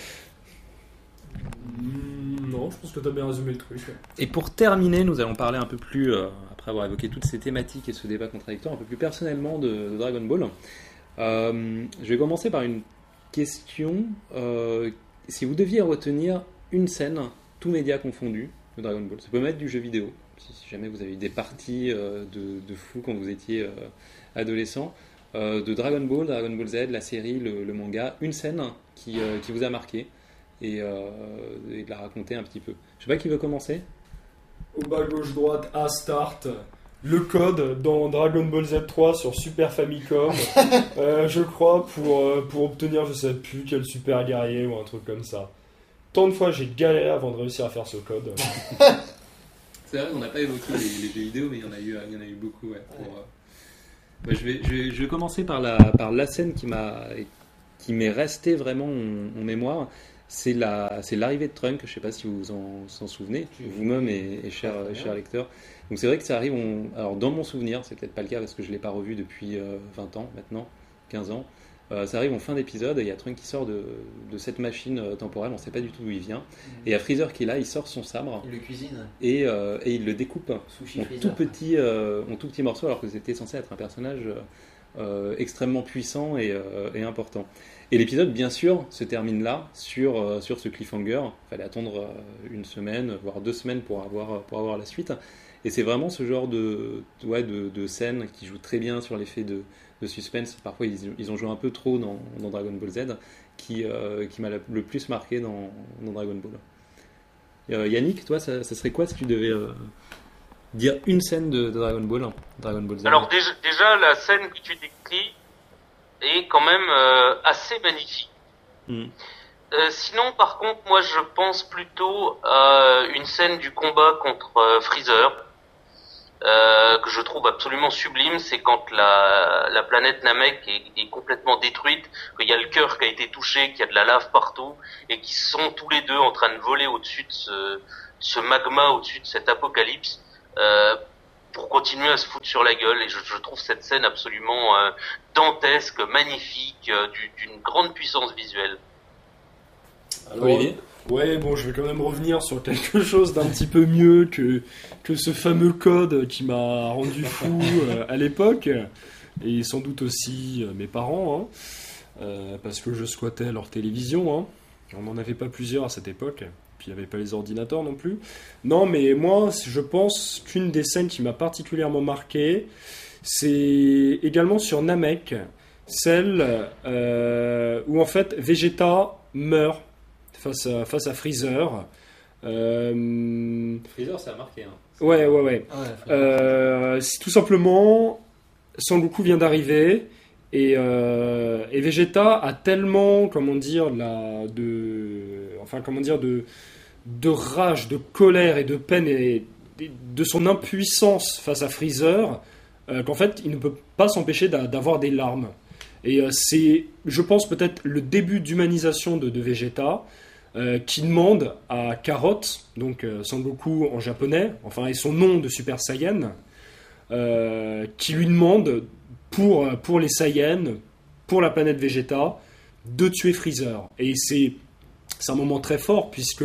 Mm, non, je pense que t'as bien résumé le truc. Et pour terminer, nous allons parler un peu plus, euh, après avoir évoqué toutes ces thématiques et ce débat contradictoire, un peu plus personnellement de, de Dragon Ball. Euh, je vais commencer par une question. Euh, si vous deviez retenir une scène, tous médias confondus, de Dragon Ball, ça peut même être du jeu vidéo, si, si jamais vous avez eu des parties euh, de, de fou quand vous étiez euh, adolescent, euh, de Dragon Ball, Dragon Ball Z, la série, le, le manga, une scène qui, euh, qui vous a marqué. Et, euh, et de la raconter un petit peu. Je sais pas qui veut commencer. Au bas gauche droite, à start, le code dans Dragon Ball Z trois sur Super Famicom, euh, je crois, pour, euh, pour obtenir je sais plus quel super guerrier ou un truc comme ça. Tant de fois j'ai galéré avant de réussir à faire ce code. C'est vrai qu'on n'a pas évoqué les, les jeux vidéo, mais il y en a eu, il y en a eu beaucoup. Ouais, pour, euh... ouais, je, vais, je, vais, je vais commencer par la, par la scène qui, m'a, qui m'est restée vraiment en, en mémoire. C'est, la, c'est l'arrivée de Trunks, je ne sais pas si vous vous en, en souvenez, vous-même et, et cher, cher lecteur. Donc c'est vrai que ça arrive, on, alors dans mon souvenir, c'est peut-être pas le cas parce que je ne l'ai pas revu depuis euh, vingt ans maintenant, quinze ans. Euh, ça arrive en fin d'épisode et il y a Trunks qui sort de, de cette machine euh, temporelle, on ne sait pas du tout d'où il vient. Mmh. Et il y a Freezer qui est là, il sort son sabre. Il le cuisine. Et, euh, et il le découpe Sushi en Freezer. tout, petit, euh, en tout petit morceau alors que c'était censé être un personnage euh, extrêmement puissant et, euh, et important. Et l'épisode, bien sûr, se termine là, sur, euh, sur ce cliffhanger. Il fallait attendre euh, une semaine, voire deux semaines pour avoir, pour avoir la suite. Et c'est vraiment ce genre de, ouais, de, de scène qui joue très bien sur l'effet de, de suspense. Parfois, ils, ils ont joué un peu trop dans, dans Dragon Ball Z, qui, euh, qui m'a le plus marqué dans, dans Dragon Ball. Euh, Yannick, toi, ça, ça serait quoi si tu devais euh, dire une scène de, de Dragon Ball, hein, Dragon Ball Z? Alors déjà, déjà, la scène que tu décris est quand même euh, assez magnifique. Mm. Euh, sinon, par contre, moi, je pense plutôt à une scène du combat contre euh, Freezer, euh, que je trouve absolument sublime, c'est quand la, la planète Namek est, est complètement détruite, qu'il y a le cœur qui a été touché, qu'il y a de la lave partout, et qu'ils sont tous les deux en train de voler au-dessus de ce, ce magma, au-dessus de cet apocalypse, euh, pour continuer à se foutre sur la gueule. Et je, je trouve cette scène absolument euh, dantesque, magnifique, euh, du, d'une grande puissance visuelle. Alors, ouais, bon, je vais quand même revenir sur quelque chose d'un petit peu mieux que, que ce fameux code qui m'a rendu fou euh, à l'époque, et sans doute aussi euh, mes parents, hein, euh, parce que je squattais leur télévision, hein. On n'en avait pas plusieurs à cette époque, puis il n'y avait pas les ordinateurs non plus. Non, mais moi, je pense qu'une des scènes qui m'a particulièrement marqué, c'est également sur Namek, celle euh, où en fait Vegeta meurt face à, face à Freezer. Euh... Freezer, ça a marqué. Hein. Ouais, ouais, ouais. Ah ouais, euh, c'est tout simplement, Sangoku vient d'arriver et, euh, et Vegeta a tellement, comment dire, la, de, enfin, comment dire, de, de rage, de colère et de peine et de son impuissance face à Freezer euh, qu'en fait, il ne peut pas s'empêcher d'a, d'avoir des larmes. Et euh, c'est, je pense, peut-être le début d'humanisation de, de Vegeta. Euh, qui demande à Carrot, donc euh, Sangoku en japonais, enfin et son nom de Super Saiyan, euh, qui lui demande pour, pour les Saiyans, pour la planète Vegeta, de tuer Freezer. Et c'est, c'est un moment très fort puisque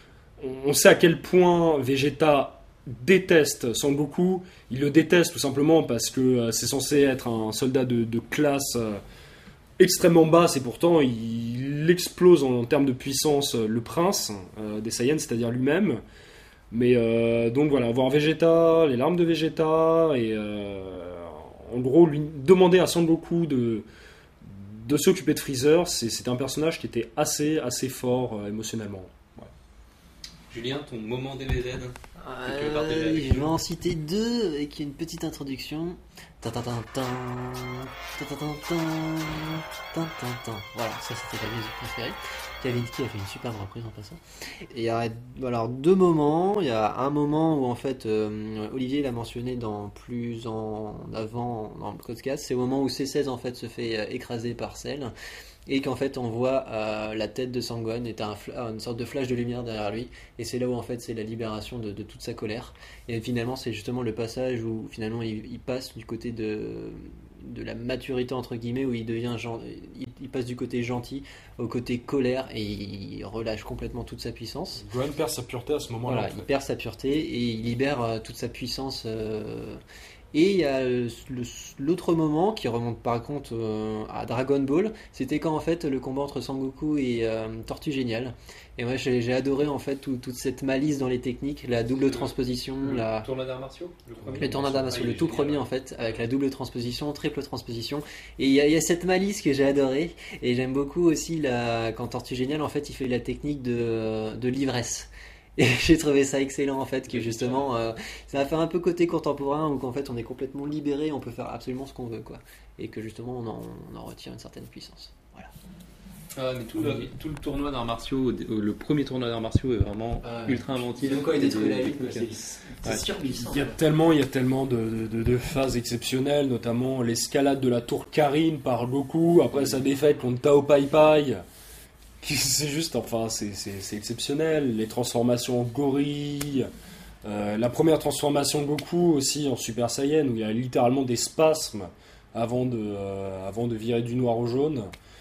on sait à quel point Vegeta déteste Sangoku. Il le déteste tout simplement parce que euh, c'est censé être un soldat de, de classe euh, extrêmement basse et pourtant il explose en, en termes de puissance euh, le prince euh, des Saiyans, c'est-à-dire lui-même. Mais euh, donc voilà, voir Vegeta, les larmes de Vegeta et euh, en gros lui demander à Sangoku de, de s'occuper de Freezer, c'est, c'est un personnage qui était assez, assez fort euh, émotionnellement. Ouais. Julien, ton moment D B Z Euh, tu veux partager avec je vais en citer deux avec une petite introduction. Ta ta ta ta ta ta ta ta ta ta ta. Voilà, ça c'était la musique préférée. Kavinsky a fait une superbe reprise en passant. Et il y a alors deux moments. Il y a un moment où en fait euh, Olivier l'a mentionné dans plus en avant dans le podcast. C'est au moment où C seize en fait se fait euh, écraser par Cell. Et qu'en fait on voit euh, la tête de Sangohan et t'as un fla- une sorte de flash de lumière derrière lui, et c'est là où en fait c'est la libération de, de toute sa colère, et finalement c'est justement le passage où finalement il, il passe du côté de, de la maturité entre guillemets, où il devient gen- il, il passe du côté gentil au côté colère et il relâche complètement toute sa puissance. Gohan perd sa pureté à ce moment-là. Voilà, en fait. il perd sa pureté et il libère euh, toute sa puissance. Euh, Et il y a le, le, l'autre moment qui remonte par contre euh, à Dragon Ball, c'était quand en fait le combat entre Sangoku et euh, Tortue Géniale. Et moi j'ai, j'ai adoré en fait tout, toute cette malice dans les techniques, la double transposition, le la... tournoi d'arts martiaux, le premier. Le tournoi d'arts martiaux, Ah, il le est tout génial, premier ouais. en fait, avec la double transposition, triple transposition. Et il y, a, il y a cette malice que j'ai adoré. Et j'aime beaucoup aussi la... quand Tortue Géniale en fait il fait la technique de, de l'ivresse. Et j'ai trouvé ça excellent en fait, que justement euh, ça va faire un peu côté contemporain où qu'en fait on est complètement libéré, on peut faire absolument ce qu'on veut quoi. Et que justement on en, on en retire une certaine puissance. Voilà. Ah, mais tout, le, tout le tournoi d'arts martiaux, le premier tournoi d'arts martiaux est vraiment Euh, ultra inventif. Même quand il détruit la Et- lutte, c'est, Ouais. c'est surpuissant. Il y a tellement, il y a tellement de, de, de phases exceptionnelles, notamment l'escalade de la tour Karin par Goku après sa défaite contre Tao Pai Pai. C'est juste, enfin, c'est, c'est, c'est exceptionnel. Les transformations en gorille, euh, la première transformation de Goku aussi en Super Saiyan, où il y a littéralement des spasmes avant de, euh, avant de virer du noir au jaune.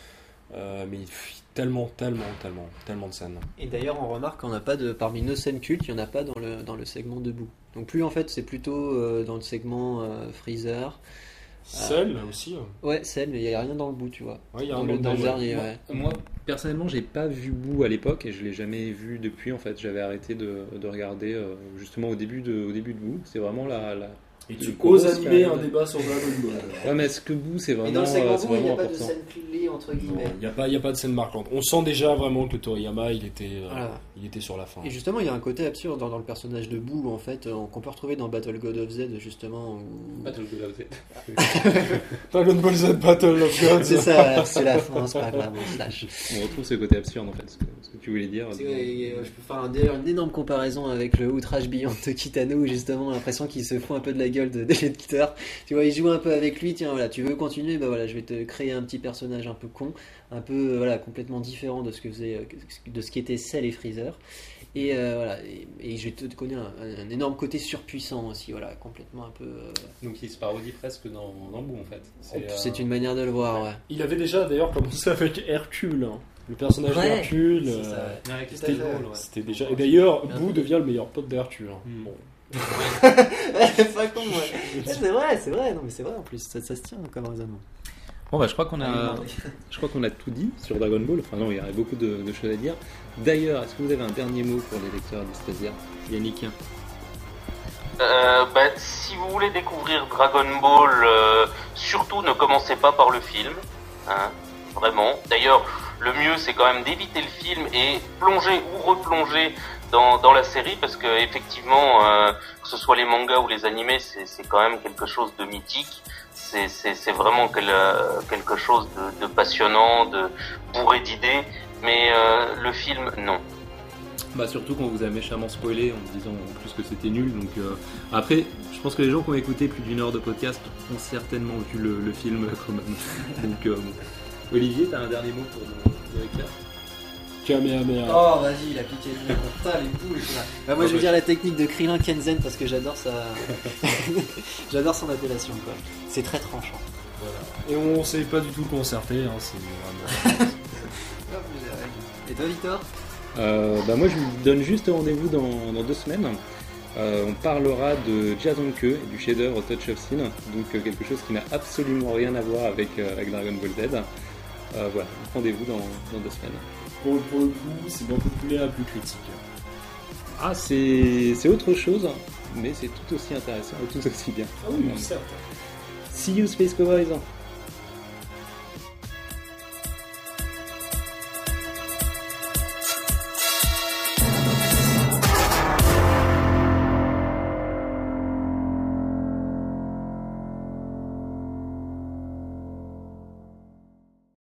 Euh, mais pff, tellement, tellement, tellement, tellement de scènes. Et d'ailleurs on remarque qu'on n'a pas de, parmi nos scènes cultes, il n'y en a pas dans le, dans le segment debout. Donc plus en fait c'est plutôt euh, dans le segment euh, Freezer. Celle là aussi. hein. Ouais, celle, mais il n'y a rien dans le bout, tu vois. Ouais, il y a Dans un le, moment dans le ouais. dernier, Moi, ouais. moi, personnellement, j'ai pas vu Boo à l'époque et je l'ai jamais vu depuis. En fait, j'avais arrêté de, de regarder euh, justement au début de, au début de Boo. C'est vraiment la, la, Et Le tu gros oses animer fan. un débat sur Dragon Ball. Ouais, mais est-ce que Boo, c'est Et vraiment, dans le segment euh, c'est Boo, il n'y vraiment a pas de important scène clé entre guillemets. Il n'y a, pas- y a pas de scène marquante. On sent déjà vraiment que Toriyama, il était, euh, Voilà. il était sur la fin. Et justement, il y a un côté absurde dans, dans le personnage de Boo, en fait, euh, qu'on peut retrouver dans Battle God of Z, justement. Où... Battle God of Z. Dragon Ball Z Battle of Gods. C'est ça, c'est la fin, c'est pas grave, on se lâche. On retrouve ce côté absurde en fait, ce que, ce que tu voulais dire. C'est- euh, je peux faire un- d'ailleurs une énorme comparaison avec le Outrage Beyond de Kitano, où justement, l'impression qu'il se fout un peu de la gueule de, de l'éditeur. Tu vois, il joue un peu avec lui, tiens, voilà, tu veux continuer, bah voilà, je vais te créer un petit personnage un peu con, un peu, euh, voilà, complètement différent de ce que faisait, euh, de ce qu'étaient Cell et Freezer. Et euh, voilà, et, et je vais te donner un, un, un énorme côté surpuissant aussi, voilà, complètement un peu. euh, Donc il se parodie presque dans, dans Boo en fait. C'est, euh, c'est une manière de le voir, ouais. Il avait déjà d'ailleurs commencé avec Hercule. hein. Le personnage Ouais. d'Hercule. C'est euh, ça, ouais. Ouais, C'était, drôle, ouais. c'était déjà. Et d'ailleurs, Bien Boo fait. devient le meilleur pote d'Hercule. hein. Mm. Bon. C'est pas con, ouais. C'est vrai, c'est vrai, non mais c'est vrai en plus, ça, ça se tient comme raisonnement. Bon bah je crois qu'on a, je crois qu'on a tout dit sur Dragon Ball. Enfin non, il y a beaucoup de, de choses à dire. D'ailleurs, est-ce que vous avez un dernier mot pour les lecteurs d'Estasia, Yannick? Euh, bah, si vous voulez découvrir Dragon Ball, euh, surtout ne commencez pas par le film, hein, vraiment. D'ailleurs, le mieux c'est quand même d'éviter le film et plonger ou replonger dans, dans la série parce que effectivement, euh, que ce soit les mangas ou les animés, c'est, c'est quand même quelque chose de mythique. C'est, c'est, c'est vraiment quel, euh, quelque chose de, de passionnant, de bourré d'idées. Mais euh, le film, non. Bah surtout qu'on vous a méchamment spoilé en disant en plus que c'était nul. Donc euh, après, je pense que les gens qui ont écouté plus d'une heure de podcast ont certainement vu le, le film quand même. Donc euh, bon. Olivier, t'as un dernier mot pour nos, nos lecteurs? Kamehameha. Oh, vas-y, il a piqué le nez. Putain, les boules. Là. Bah, moi, je veux dire la technique de Krillin Kenzen parce que j'adore sa. j'adore son appellation, quoi. C'est très tranchant. Et on s'est pas du tout concerté. Hein, c'est vraiment. Et toi, Victor? Euh, bah moi je vous donne juste rendez-vous dans, dans deux semaines. Euh, on parlera de Jason Ke et du chef-d'œuvre Touch of Sin, donc euh, quelque chose qui n'a absolument rien à voir avec, euh, avec Dragon Ball Z. Euh, voilà, rendez-vous dans, dans deux semaines. Pour, pour le coup, c'est beaucoup plus à plus critique. Ah, c'est, c'est autre chose, mais c'est tout aussi intéressant et tout aussi bien. Ah oui, certes. See you Space Cowboys!